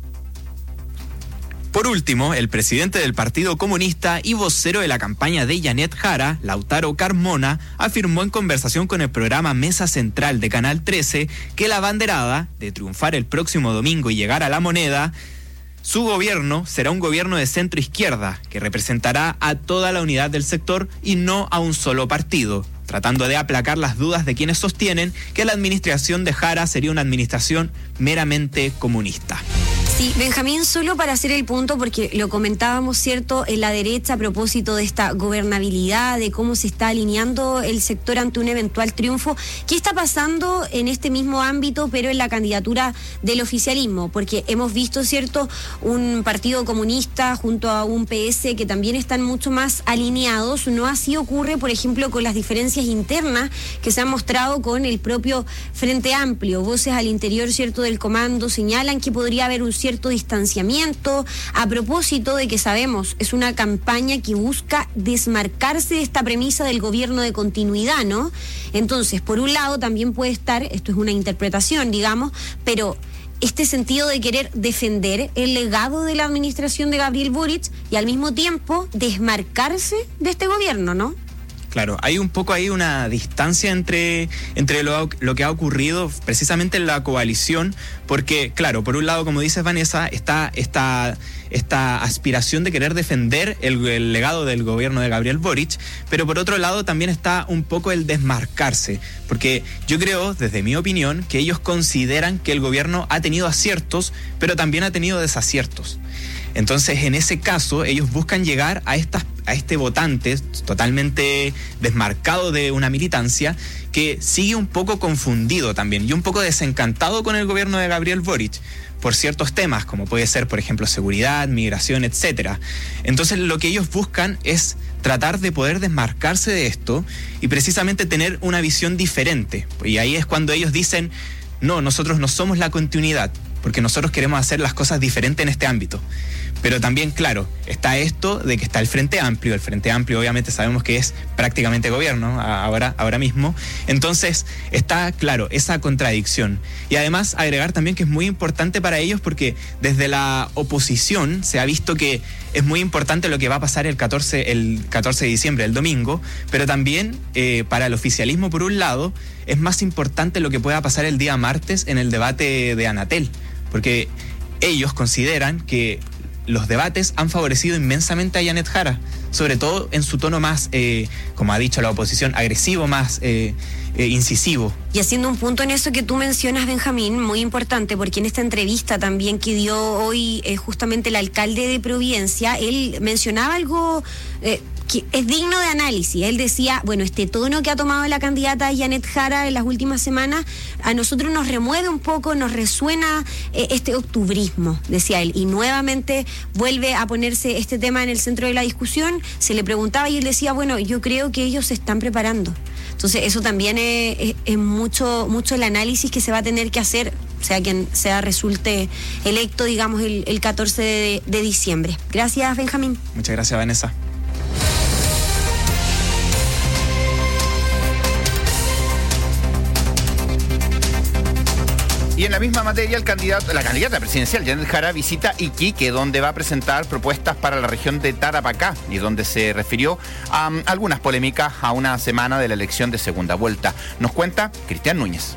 Por último, el presidente del Partido Comunista y vocero de la campaña de Janet Jara, Lautaro Carmona, afirmó en conversación con el programa Mesa Central de Canal 13 que la abanderada, de triunfar el próximo domingo y llegar a la moneda, su gobierno será un gobierno de centro izquierda que representará a toda la unidad del sector y no a un solo partido, tratando de aplacar las dudas de quienes sostienen que la administración de Jara sería una administración meramente comunista. Sí, Benjamín, solo para hacer el punto, porque lo comentábamos, ¿cierto?, en la derecha a propósito de esta gobernabilidad, de cómo se está alineando el sector ante un eventual triunfo. ¿Qué está pasando en este mismo ámbito, pero en la candidatura del oficialismo? Porque hemos visto, ¿cierto?, un partido comunista junto a un PS que también están mucho más alineados. No así ocurre, por ejemplo, con las diferencias internas que se han mostrado con el propio Frente Amplio. Voces al interior, ¿cierto?, del comando señalan que podría haber un cierto distanciamiento, a propósito de que sabemos es una campaña que busca desmarcarse de esta premisa del gobierno de continuidad, ¿no? Entonces, por un lado también puede estar, esto es una interpretación, digamos, pero este sentido de querer defender el legado de la administración de Gabriel Boric y al mismo tiempo desmarcarse de este gobierno, ¿no? Claro, hay un poco ahí una distancia entre lo que ha ocurrido precisamente en la coalición, porque, claro, por un lado, como dices, Vanessa, está esta aspiración de querer defender el legado del gobierno de Gabriel Boric, pero por otro lado también está un poco el desmarcarse, porque yo creo, desde mi opinión, que ellos consideran que el gobierno ha tenido aciertos, pero también ha tenido desaciertos. Entonces, en ese caso, ellos buscan llegar a este votante totalmente desmarcado de una militancia que sigue un poco confundido también y un poco desencantado con el gobierno de Gabriel Boric por ciertos temas, como puede ser, por ejemplo, seguridad, migración, etcétera. Entonces, lo que ellos buscan es tratar de poder desmarcarse de esto y precisamente tener una visión diferente. Y ahí es cuando ellos dicen, no, nosotros no somos la continuidad, porque nosotros queremos hacer las cosas diferentes en este ámbito. Pero también, claro, está esto de que está el Frente Amplio. El Frente Amplio obviamente sabemos que es prácticamente gobierno ahora mismo. Entonces está, claro, esa contradicción. Y además agregar también que es muy importante para ellos porque desde la oposición se ha visto que es muy importante lo que va a pasar el 14 de diciembre, el domingo, pero también para el oficialismo, por un lado, es más importante lo que pueda pasar el día martes en el debate de Anatel, porque ellos consideran que los debates han favorecido inmensamente a Janet Jara, sobre todo en su tono más, como ha dicho la oposición, agresivo, más incisivo. Y haciendo un punto en eso que tú mencionas, Benjamín, muy importante, porque en esta entrevista también que dio hoy justamente el alcalde de Providencia, él mencionaba algo que es digno de análisis. Él decía, bueno, este tono que ha tomado la candidata Janet Jara en las últimas semanas, a nosotros nos remueve un poco, nos resuena este octubrismo, decía él, y nuevamente vuelve a ponerse este tema en el centro de la discusión. Se le preguntaba y él decía, bueno, yo creo que ellos se están preparando. Entonces eso también es mucho el análisis que se va a tener que hacer, sea quien sea resulte electo, digamos, el 14 de diciembre. Gracias, Benjamín. Muchas gracias, Vanessa. Y en la misma materia, la candidata presidencial, Janet Jara, visita Iquique, donde va a presentar propuestas para la región de Tarapacá y donde se refirió a algunas polémicas a una semana de la elección de segunda vuelta. Nos cuenta Cristian Núñez.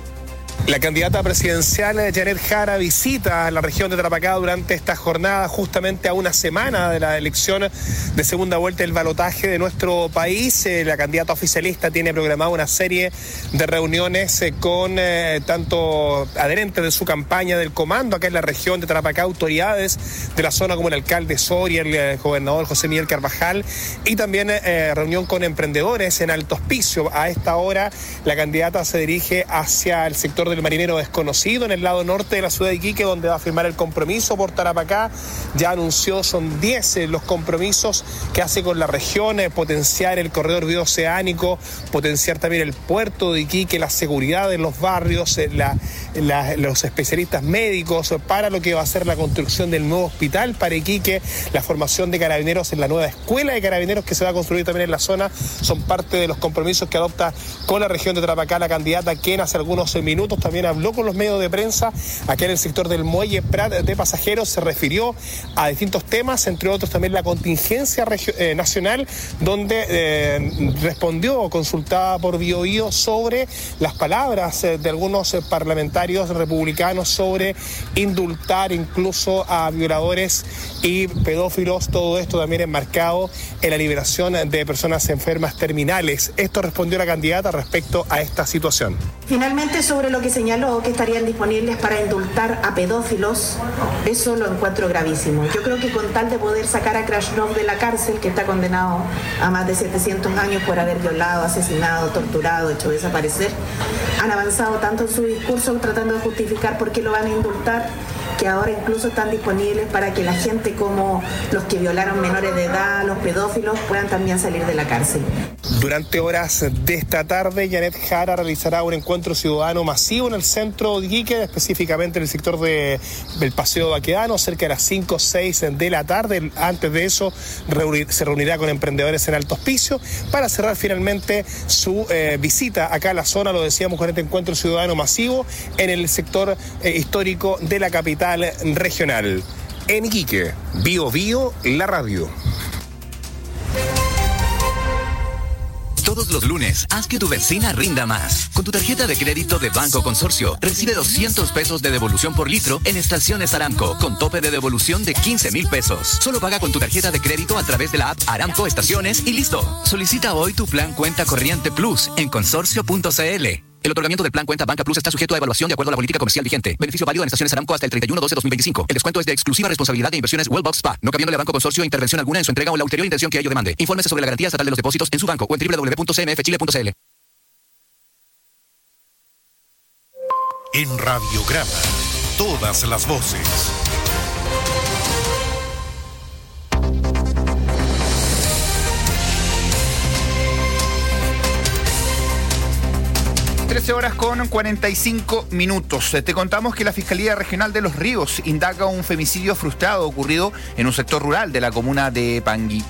La candidata presidencial Janet Jara visita la región de Tarapacá durante esta jornada, justamente a una semana de la elección de segunda vuelta del balotaje de nuestro país. La candidata oficialista tiene programada una serie de reuniones con tanto adherentes de su campaña del comando acá en la región de Tarapacá, autoridades de la zona como el alcalde Soria, el gobernador José Miguel Carvajal, y también reunión con emprendedores en Alto Hospicio. A esta hora la candidata se dirige hacia el sector del Marinero Desconocido, en el lado norte de la ciudad de Iquique, donde va a firmar el compromiso por Tarapacá. Ya anunció, son 10 los compromisos que hace con la región, potenciar el corredor bioceánico, potenciar también el puerto de Iquique, la seguridad en los barrios, los especialistas médicos, para lo que va a ser la construcción del nuevo hospital para Iquique, la formación de carabineros en la nueva escuela de carabineros que se va a construir también en la zona. Son parte de los compromisos que adopta con la región de Tarapacá la candidata, quien hace algunos minutos también habló con los medios de prensa aquí en el sector del muelle Prat de pasajeros. Se refirió a distintos temas, entre otros también la contingencia nacional, donde respondió, consultada por Biobío, sobre las palabras de algunos parlamentarios republicanos sobre indultar incluso a violadores y pedófilos. Todo esto también enmarcado en la liberación de personas enfermas terminales. Esto respondió la candidata respecto a esta situación. Finalmente, sobre lo que señaló, que estarían disponibles para indultar a pedófilos, eso lo encuentro gravísimo. Yo creo que con tal de poder sacar a Krasnov de la cárcel, que está condenado a más de 700 años por haber violado, asesinado, torturado, hecho desaparecer, han avanzado tanto en su discurso tratando de justificar por qué lo van a indultar, que ahora incluso están disponibles para que la gente como los que violaron menores de edad, los pedófilos, puedan también salir de la cárcel. Durante horas de esta tarde, Janet Jara realizará un encuentro ciudadano masivo en el centro de Iquique, específicamente en el sector del Paseo Baquedano, cerca de las 5 o 6 de la tarde. Antes de eso, se reunirá con emprendedores en Alto Hospicio para cerrar finalmente su visita acá a la zona, lo decíamos, con este encuentro ciudadano masivo en el sector histórico de la capital regional. En Iquique, Biobío, la radio. Todos los lunes, haz que tu benzina rinda más. Con tu tarjeta de crédito de Banco Consorcio, recibe 200 pesos de devolución por litro en estaciones Aramco, con tope de devolución de 15,000 pesos. Solo paga con tu tarjeta de crédito a través de la app Aramco Estaciones y listo. Solicita hoy tu plan Cuenta Corriente Plus en consorcio.cl. El otorgamiento del plan Cuenta Banca Plus está sujeto a evaluación de acuerdo a la política comercial vigente. Beneficio válido en estaciones Aramco hasta el 31/12/2025. El descuento es de exclusiva responsabilidad de Inversiones Wellbox Spa, no cabiéndole a Banco Consorcio intervención alguna en su entrega o la ulterior intención que ello demande. Infórmese sobre la garantía estatal de los depósitos en su banco o en www.cmfchile.cl. En Radiograma, todas las voces. Horas con 45 minutos. Te contamos que la Fiscalía Regional de Los Ríos indaga un femicidio frustrado ocurrido en un sector rural de la comuna de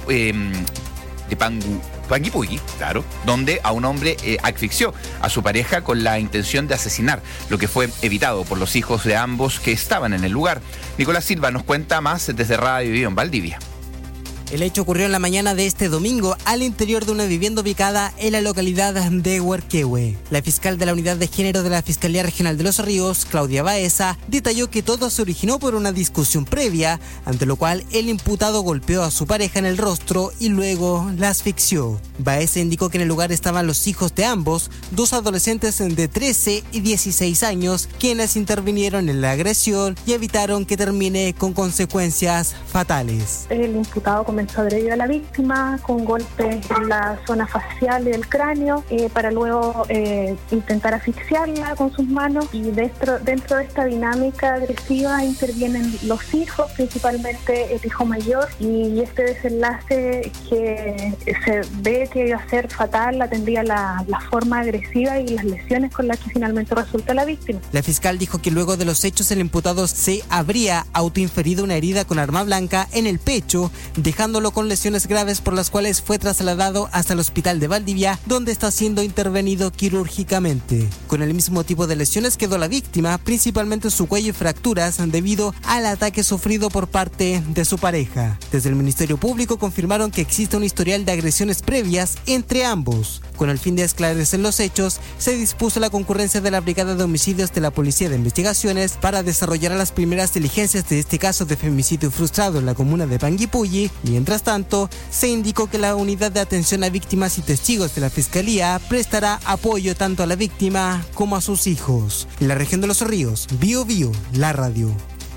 Panguipulli, claro, donde a un hombre asfixió a su pareja con la intención de asesinar, lo que fue evitado por los hijos de ambos que estaban en el lugar. Nicolás Silva nos cuenta más desde Radio Vivo en Valdivia. El hecho ocurrió en la mañana de este domingo al interior de una vivienda ubicada en la localidad de Huarquehue. La fiscal de la Unidad de Género de la Fiscalía Regional de Los Ríos, Claudia Baeza, detalló que todo se originó por una discusión previa, ante lo cual el imputado golpeó a su pareja en el rostro y luego la asfixió. Baeza indicó que en el lugar estaban los hijos de ambos, dos adolescentes de 13 y 16 años, quienes intervinieron en la agresión y evitaron que termine con consecuencias fatales. El imputado comenzó a agredir a la víctima con golpes en la zona facial y del cráneo para luego intentar asfixiarla con sus manos, y dentro de esta dinámica agresiva intervienen los hijos, principalmente el hijo mayor, y este desenlace que se ve que iba a ser fatal atendía la forma agresiva y las lesiones con las que finalmente resulta la víctima. La fiscal dijo que luego de los hechos el imputado se habría autoinferido una herida con arma blanca en el pecho, dejándolo con lesiones graves por las cuales fue trasladado hasta el hospital de Valdivia, donde está siendo intervenido quirúrgicamente. Con el mismo tipo de lesiones quedó la víctima, principalmente su cuello y fracturas debido al ataque sufrido por parte de su pareja. Desde el Ministerio Público confirmaron que existe un historial de agresiones previas entre ambos. Con el fin de esclarecer los hechos, se dispuso la concurrencia de la Brigada de Homicidios de la Policía de Investigaciones para desarrollar las primeras diligencias de este caso de femicidio frustrado en la comuna de Panguipulli. Mientras tanto, se indicó que la Unidad de Atención a Víctimas y Testigos de la Fiscalía prestará apoyo tanto a la víctima como a sus hijos. En la región de Los Ríos, Bio Bio, la radio.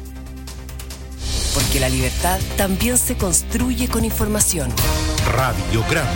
Porque la libertad también se construye con información. Radiograma.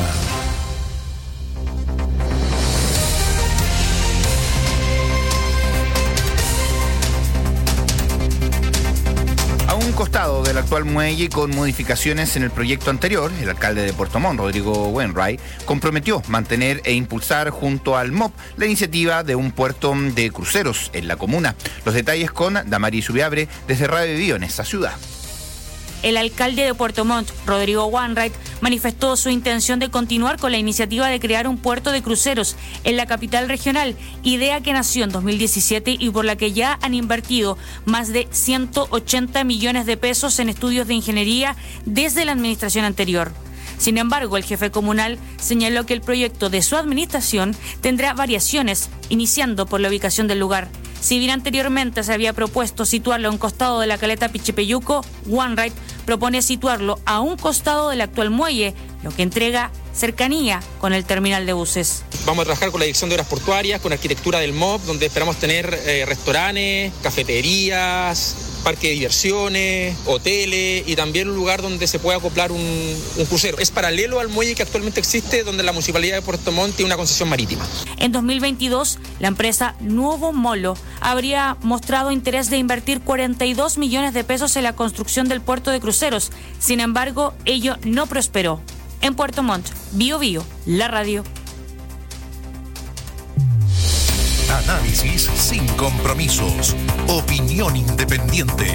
A un costado del actual muelle con modificaciones en el proyecto anterior, el alcalde de Puerto Montt, Rodrigo Wainwright, comprometió mantener e impulsar junto al MOP la iniciativa de un puerto de cruceros en la comuna. Los detalles con Damari Subiabre desde Radio Vivo en esta ciudad. El alcalde de Puerto Montt, Rodrigo Wainwright, manifestó su intención de continuar con la iniciativa de crear un puerto de cruceros en la capital regional, idea que nació en 2017 y por la que ya han invertido más de 180 millones de pesos en estudios de ingeniería desde la administración anterior. Sin embargo, el jefe comunal señaló que el proyecto de su administración tendrá variaciones, iniciando por la ubicación del lugar. Si bien anteriormente se había propuesto situarlo a un costado de la caleta Pichipeyuco, Wainwright propone situarlo a un costado del actual muelle, lo que entrega cercanía con el terminal de buses. Vamos a trabajar con la Dirección de Obras Portuarias, con arquitectura del MOP, donde esperamos tener restaurantes, cafeterías, parque de diversiones, hoteles y también un lugar donde se pueda acoplar un crucero. Es paralelo al muelle que actualmente existe, donde la Municipalidad de Puerto Montt tiene una concesión marítima. En 2022, la empresa Nuevo Molo habría mostrado interés de invertir 42 millones de pesos en la construcción del puerto de cruceros. Sin embargo, ello no prosperó. En Puerto Montt, Bio Bio, la radio. Análisis sin compromisos. Opinión independiente.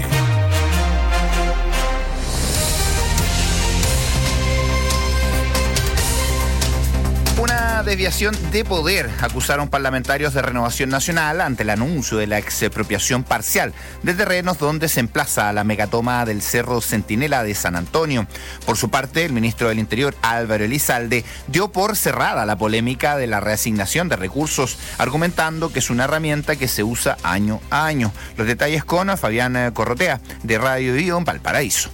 Una una desviación de poder, acusaron parlamentarios de Renovación Nacional ante el anuncio de la expropiación parcial de terrenos donde se emplaza la megatoma del Cerro Centinela de San Antonio. Por su parte, el ministro del Interior, Álvaro Elizalde, dio por cerrada la polémica de la reasignación de recursos, argumentando que es una herramienta que se usa año a año. Los detalles con Fabián Corrotea, de Radio Bio en Valparaíso.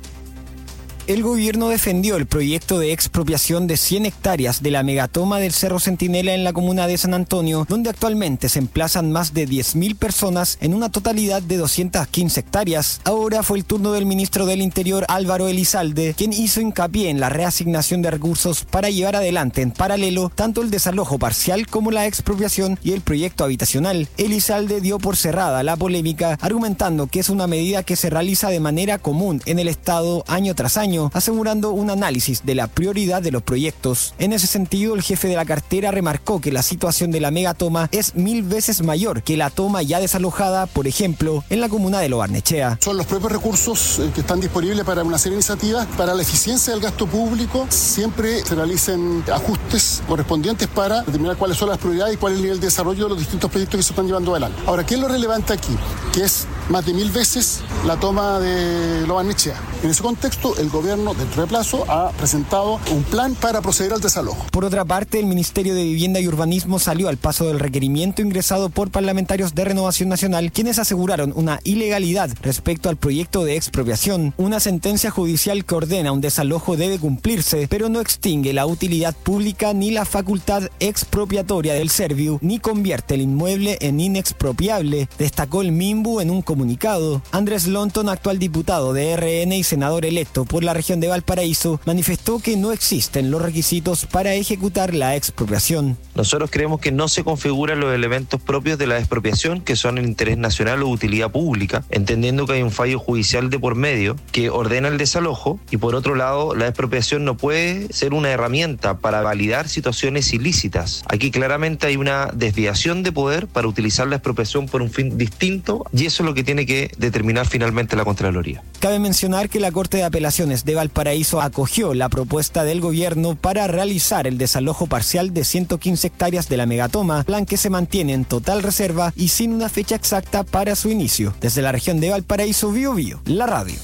El gobierno defendió el proyecto de expropiación de 100 hectáreas de la megatoma del Cerro Centinela en la comuna de San Antonio, donde actualmente se emplazan más de 10.000 personas en una totalidad de 215 hectáreas. Ahora fue el turno del ministro del Interior, Álvaro Elizalde, quien hizo hincapié en la reasignación de recursos para llevar adelante en paralelo tanto el desalojo parcial como la expropiación y el proyecto habitacional. Elizalde dio por cerrada la polémica, argumentando que es una medida que se realiza de manera común en el Estado año tras año, asegurando un análisis de la prioridad de los proyectos. En ese sentido, el jefe de la cartera remarcó que la situación de la megatoma es 1000 veces mayor que la toma ya desalojada, por ejemplo, en la comuna de Lo Barnechea. Son los propios recursos que están disponibles para una serie de iniciativas. Para la eficiencia del gasto público, siempre se realicen ajustes correspondientes para determinar cuáles son las prioridades y cuál es el nivel de desarrollo de los distintos proyectos que se están llevando adelante. Ahora, ¿qué es lo relevante aquí? Que es más de 1000 veces la toma de Lo Barnechea. En ese contexto, el gobierno, dentro de plazo, ha presentado un plan para proceder al desalojo. Por otra parte, el Ministerio de Vivienda y Urbanismo salió al paso del requerimiento ingresado por parlamentarios de Renovación Nacional, quienes aseguraron una ilegalidad respecto al proyecto de expropiación. Una sentencia judicial que ordena un desalojo debe cumplirse, pero no extingue la utilidad pública ni la facultad expropiatoria del Serviu, ni convierte el inmueble en inexpropiable, destacó el MIMBU en un comunicado. Andrés Lonton, actual diputado de RN y senador electo por la región de Valparaíso, manifestó que no existen los requisitos para ejecutar la expropiación. Nosotros creemos que no se configuran los elementos propios de la expropiación, que son el interés nacional o utilidad pública, entendiendo que hay un fallo judicial de por medio que ordena el desalojo, y por otro lado, la expropiación no puede ser una herramienta para validar situaciones ilícitas. Aquí claramente hay una desviación de poder para utilizar la expropiación por un fin distinto, y eso es lo que tiene que determinar finalmente la Contraloría. Cabe mencionar que la Corte de Apelaciones de Valparaíso acogió la propuesta del gobierno para realizar el desalojo parcial de 115 hectáreas de la megatoma, plan que se mantiene en total reserva y sin una fecha exacta para su inicio. Desde la región de Valparaíso, Bio Bio, la radio.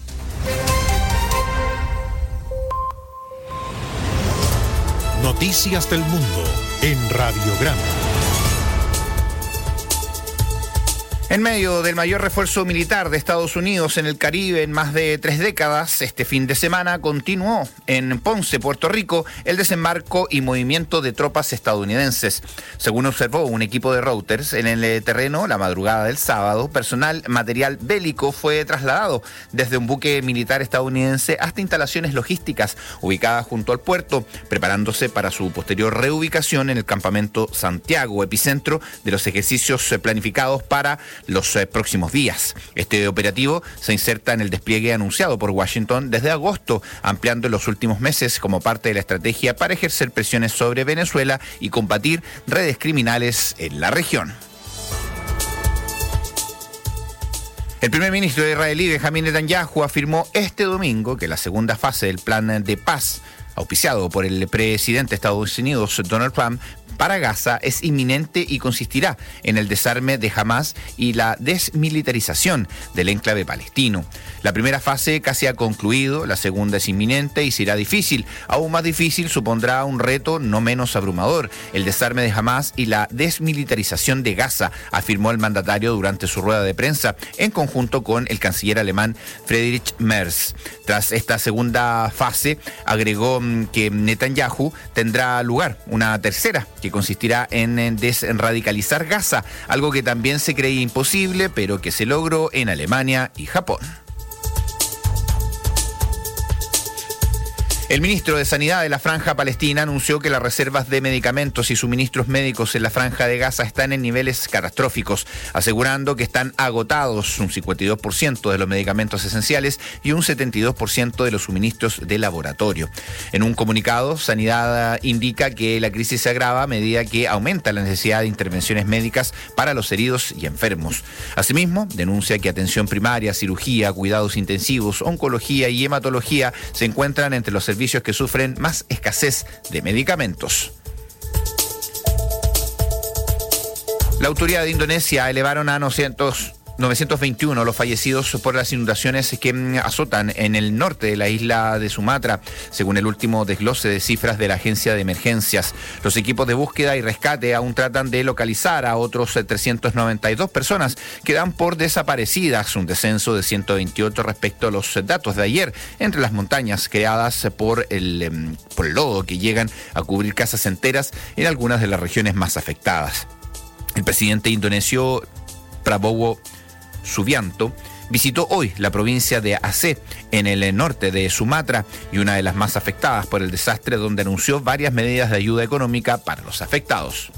Noticias del mundo en Radiograma. En medio del mayor refuerzo militar de Estados Unidos en el Caribe en más de 3 décadas, este fin de semana continuó en Ponce, Puerto Rico, el desembarco y movimiento de tropas estadounidenses. Según observó un equipo de Reuters, en el terreno, la madrugada del sábado, personal material bélico fue trasladado desde un buque militar estadounidense hasta instalaciones logísticas ubicadas junto al puerto, preparándose para su posterior reubicación en el campamento Santiago, epicentro de los ejercicios planificados para los próximos días. Este operativo se inserta en el despliegue anunciado por Washington desde agosto, ampliando en los últimos meses como parte de la estrategia para ejercer presiones sobre Venezuela y combatir redes criminales en la región. El primer ministro israelí, Benjamín Netanyahu, afirmó este domingo que la segunda fase del plan de paz, auspiciado por el presidente de Estados Unidos, Donald Trump, para Gaza es inminente y consistirá en el desarme de Hamas y la desmilitarización del enclave palestino. La primera fase casi ha concluido, la segunda es inminente y será difícil. Aún más difícil supondrá un reto no menos abrumador, el desarme de Hamas y la desmilitarización de Gaza, afirmó el mandatario durante su rueda de prensa, en conjunto con el canciller alemán Friedrich Merz. Tras esta segunda fase, agregó que Netanyahu tendrá lugar una tercera, que consistirá en desradicalizar Gaza, algo que también se creía imposible, pero que se logró en Alemania y Japón. El ministro de Sanidad de la Franja Palestina anunció que las reservas de medicamentos y suministros médicos en la Franja de Gaza están en niveles catastróficos, asegurando que están agotados un 52% de los medicamentos esenciales y un 72% de los suministros de laboratorio. En un comunicado, Sanidad indica que la crisis se agrava a medida que aumenta la necesidad de intervenciones médicas para los heridos y enfermos. Asimismo, denuncia que atención primaria, cirugía, cuidados intensivos, oncología y hematología se encuentran entre los servicios que sufren más escasez de medicamentos. La autoridad de Indonesia elevaron a 921 los fallecidos por las inundaciones que azotan en el norte de la isla de Sumatra, según el último desglose de cifras de la Agencia de Emergencias. Los equipos de búsqueda y rescate aún tratan de localizar a otros 392 personas que dan por desaparecidas, un descenso de 128 respecto a los datos de ayer, entre las montañas creadas por el lodo que llegan a cubrir casas enteras en algunas de las regiones más afectadas. El presidente indonesio Prabowo Subianto visitó hoy la provincia de Aceh, en el norte de Sumatra, y una de las más afectadas por el desastre, donde anunció varias medidas de ayuda económica para los afectados.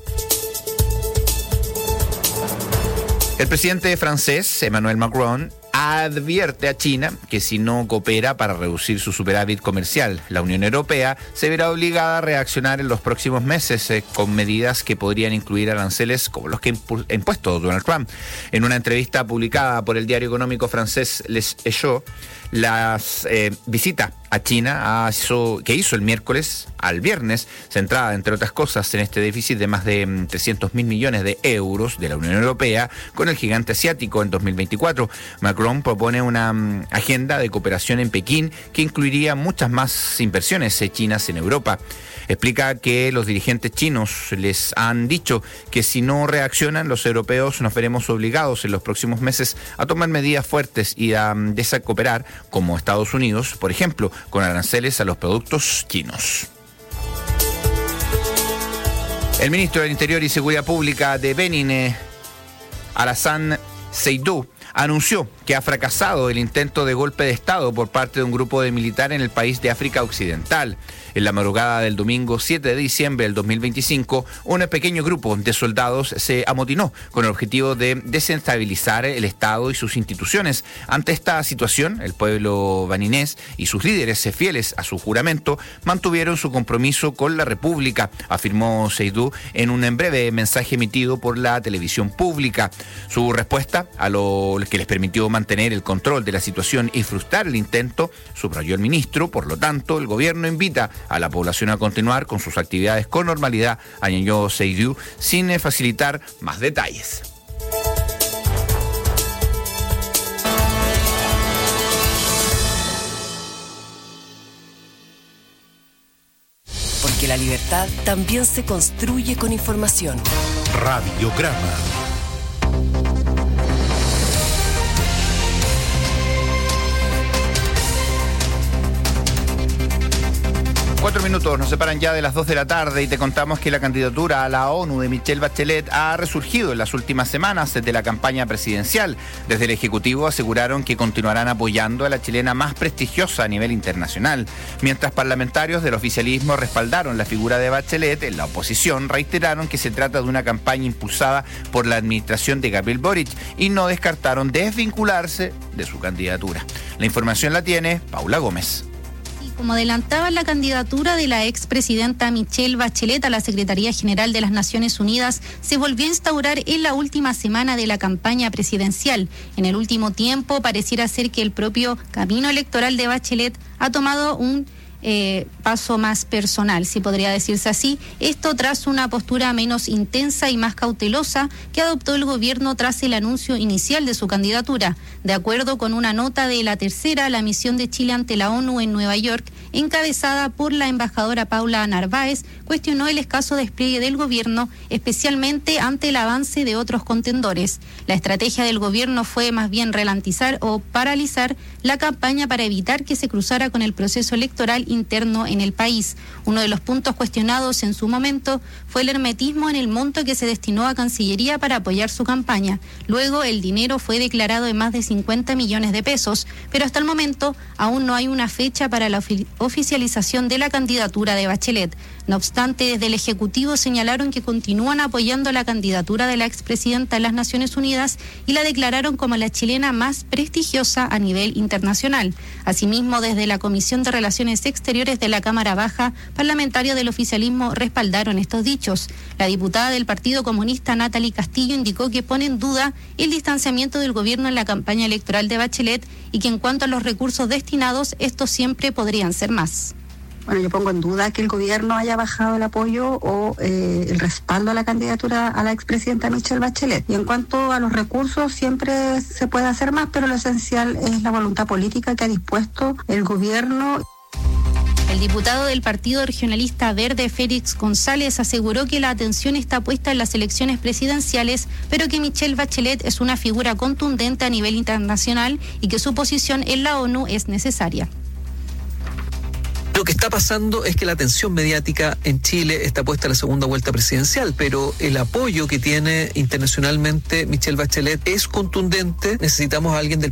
El presidente francés, Emmanuel Macron, advierte a China que si no coopera para reducir su superávit comercial, la Unión Europea se verá obligada a reaccionar en los próximos meses con medidas que podrían incluir aranceles como los que ha impuesto Donald Trump. En una entrevista publicada por el diario económico francés Les Echos, la visita a China que hizo el miércoles al viernes, centrada entre otras cosas en este déficit de más de 300.000 millones de euros de la Unión Europea con el gigante asiático en 2024. Macron propone una agenda de cooperación en Pekín que incluiría muchas más inversiones chinas en Europa. Explica que los dirigentes chinos les han dicho que si no reaccionan, los europeos nos veremos obligados en los próximos meses a tomar medidas fuertes y a desacooperar, como Estados Unidos, por ejemplo, con aranceles a los productos chinos. El ministro del Interior y Seguridad Pública de Benin, Alassane Seydou, anunció que ha fracasado el intento de golpe de Estado por parte de un grupo de militares en el país de África Occidental. En la madrugada del domingo 7 de diciembre del 2025, un pequeño grupo de soldados se amotinó con el objetivo de desestabilizar el Estado y sus instituciones. Ante esta situación, el pueblo beninés y sus líderes fieles a su juramento mantuvieron su compromiso con la República, afirmó Seydou en un breve mensaje emitido por la televisión pública. Su respuesta a lo que les permitió mantener el control de la situación y frustrar el intento, subrayó el ministro. Por lo tanto, el gobierno invita a la población a continuar con sus actividades con normalidad, añadió Seydou, sin facilitar más detalles. Porque la libertad también se construye con información. Radiograma. 4 minutos nos separan ya de las 2 de la tarde y te contamos que la candidatura a la ONU de Michelle Bachelet ha resurgido en las últimas semanas desde la campaña presidencial. Desde el Ejecutivo aseguraron que continuarán apoyando a la chilena más prestigiosa a nivel internacional. Mientras parlamentarios del oficialismo respaldaron la figura de Bachelet, en la oposición reiteraron que se trata de una campaña impulsada por la administración de Gabriel Boric y no descartaron desvincularse de su candidatura. La información la tiene Paula Gómez. Como adelantaba la candidatura de la expresidenta Michelle Bachelet a la Secretaría General de las Naciones Unidas, se volvió a instaurar en la última semana de la campaña presidencial. En el último tiempo pareciera ser que el propio camino electoral de Bachelet ha tomado un paso más personal, si podría decirse así. Esto tras una postura menos intensa y más cautelosa que adoptó el gobierno tras el anuncio inicial de su candidatura. De acuerdo con una nota de La Tercera, la misión de Chile ante la ONU en Nueva York, encabezada por la embajadora Paula Narváez, cuestionó el escaso despliegue del gobierno, especialmente ante el avance de otros contendores. La estrategia del gobierno fue más bien ralentizar o paralizar la campaña para evitar que se cruzara con el proceso electoral interno en el país. Uno de los puntos cuestionados en su momento fue el hermetismo en el monto que se destinó a Cancillería para apoyar su campaña. Luego el dinero fue declarado en más de 50 millones de pesos, pero hasta el momento aún no hay una fecha para la oficialización de la candidatura de Bachelet. No obstante, desde el Ejecutivo señalaron que continúan apoyando la candidatura de la expresidenta de las Naciones Unidas y la declararon como la chilena más prestigiosa a nivel internacional. Asimismo, desde la Comisión de Relaciones Exteriores de la Cámara Baja, parlamentarios del oficialismo respaldaron estos dichos. La diputada del Partido Comunista, Natalie Castillo, indicó que pone en duda el distanciamiento del gobierno en la campaña electoral de Bachelet y que en cuanto a los recursos destinados, estos siempre podrían ser más. Bueno, yo pongo en duda que el gobierno haya bajado el apoyo o el respaldo a la candidatura a la expresidenta Michelle Bachelet. Y en cuanto a los recursos, siempre se puede hacer más, pero lo esencial es la voluntad política que ha dispuesto el gobierno. El diputado del Partido Regionalista Verde, Félix González, aseguró que la atención está puesta en las elecciones presidenciales, pero que Michelle Bachelet es una figura contundente a nivel internacional y que su posición en la ONU es necesaria. Lo que está pasando es que la atención mediática en Chile está puesta en la segunda vuelta presidencial, pero el apoyo que tiene internacionalmente Michelle Bachelet es contundente. Necesitamos a alguien del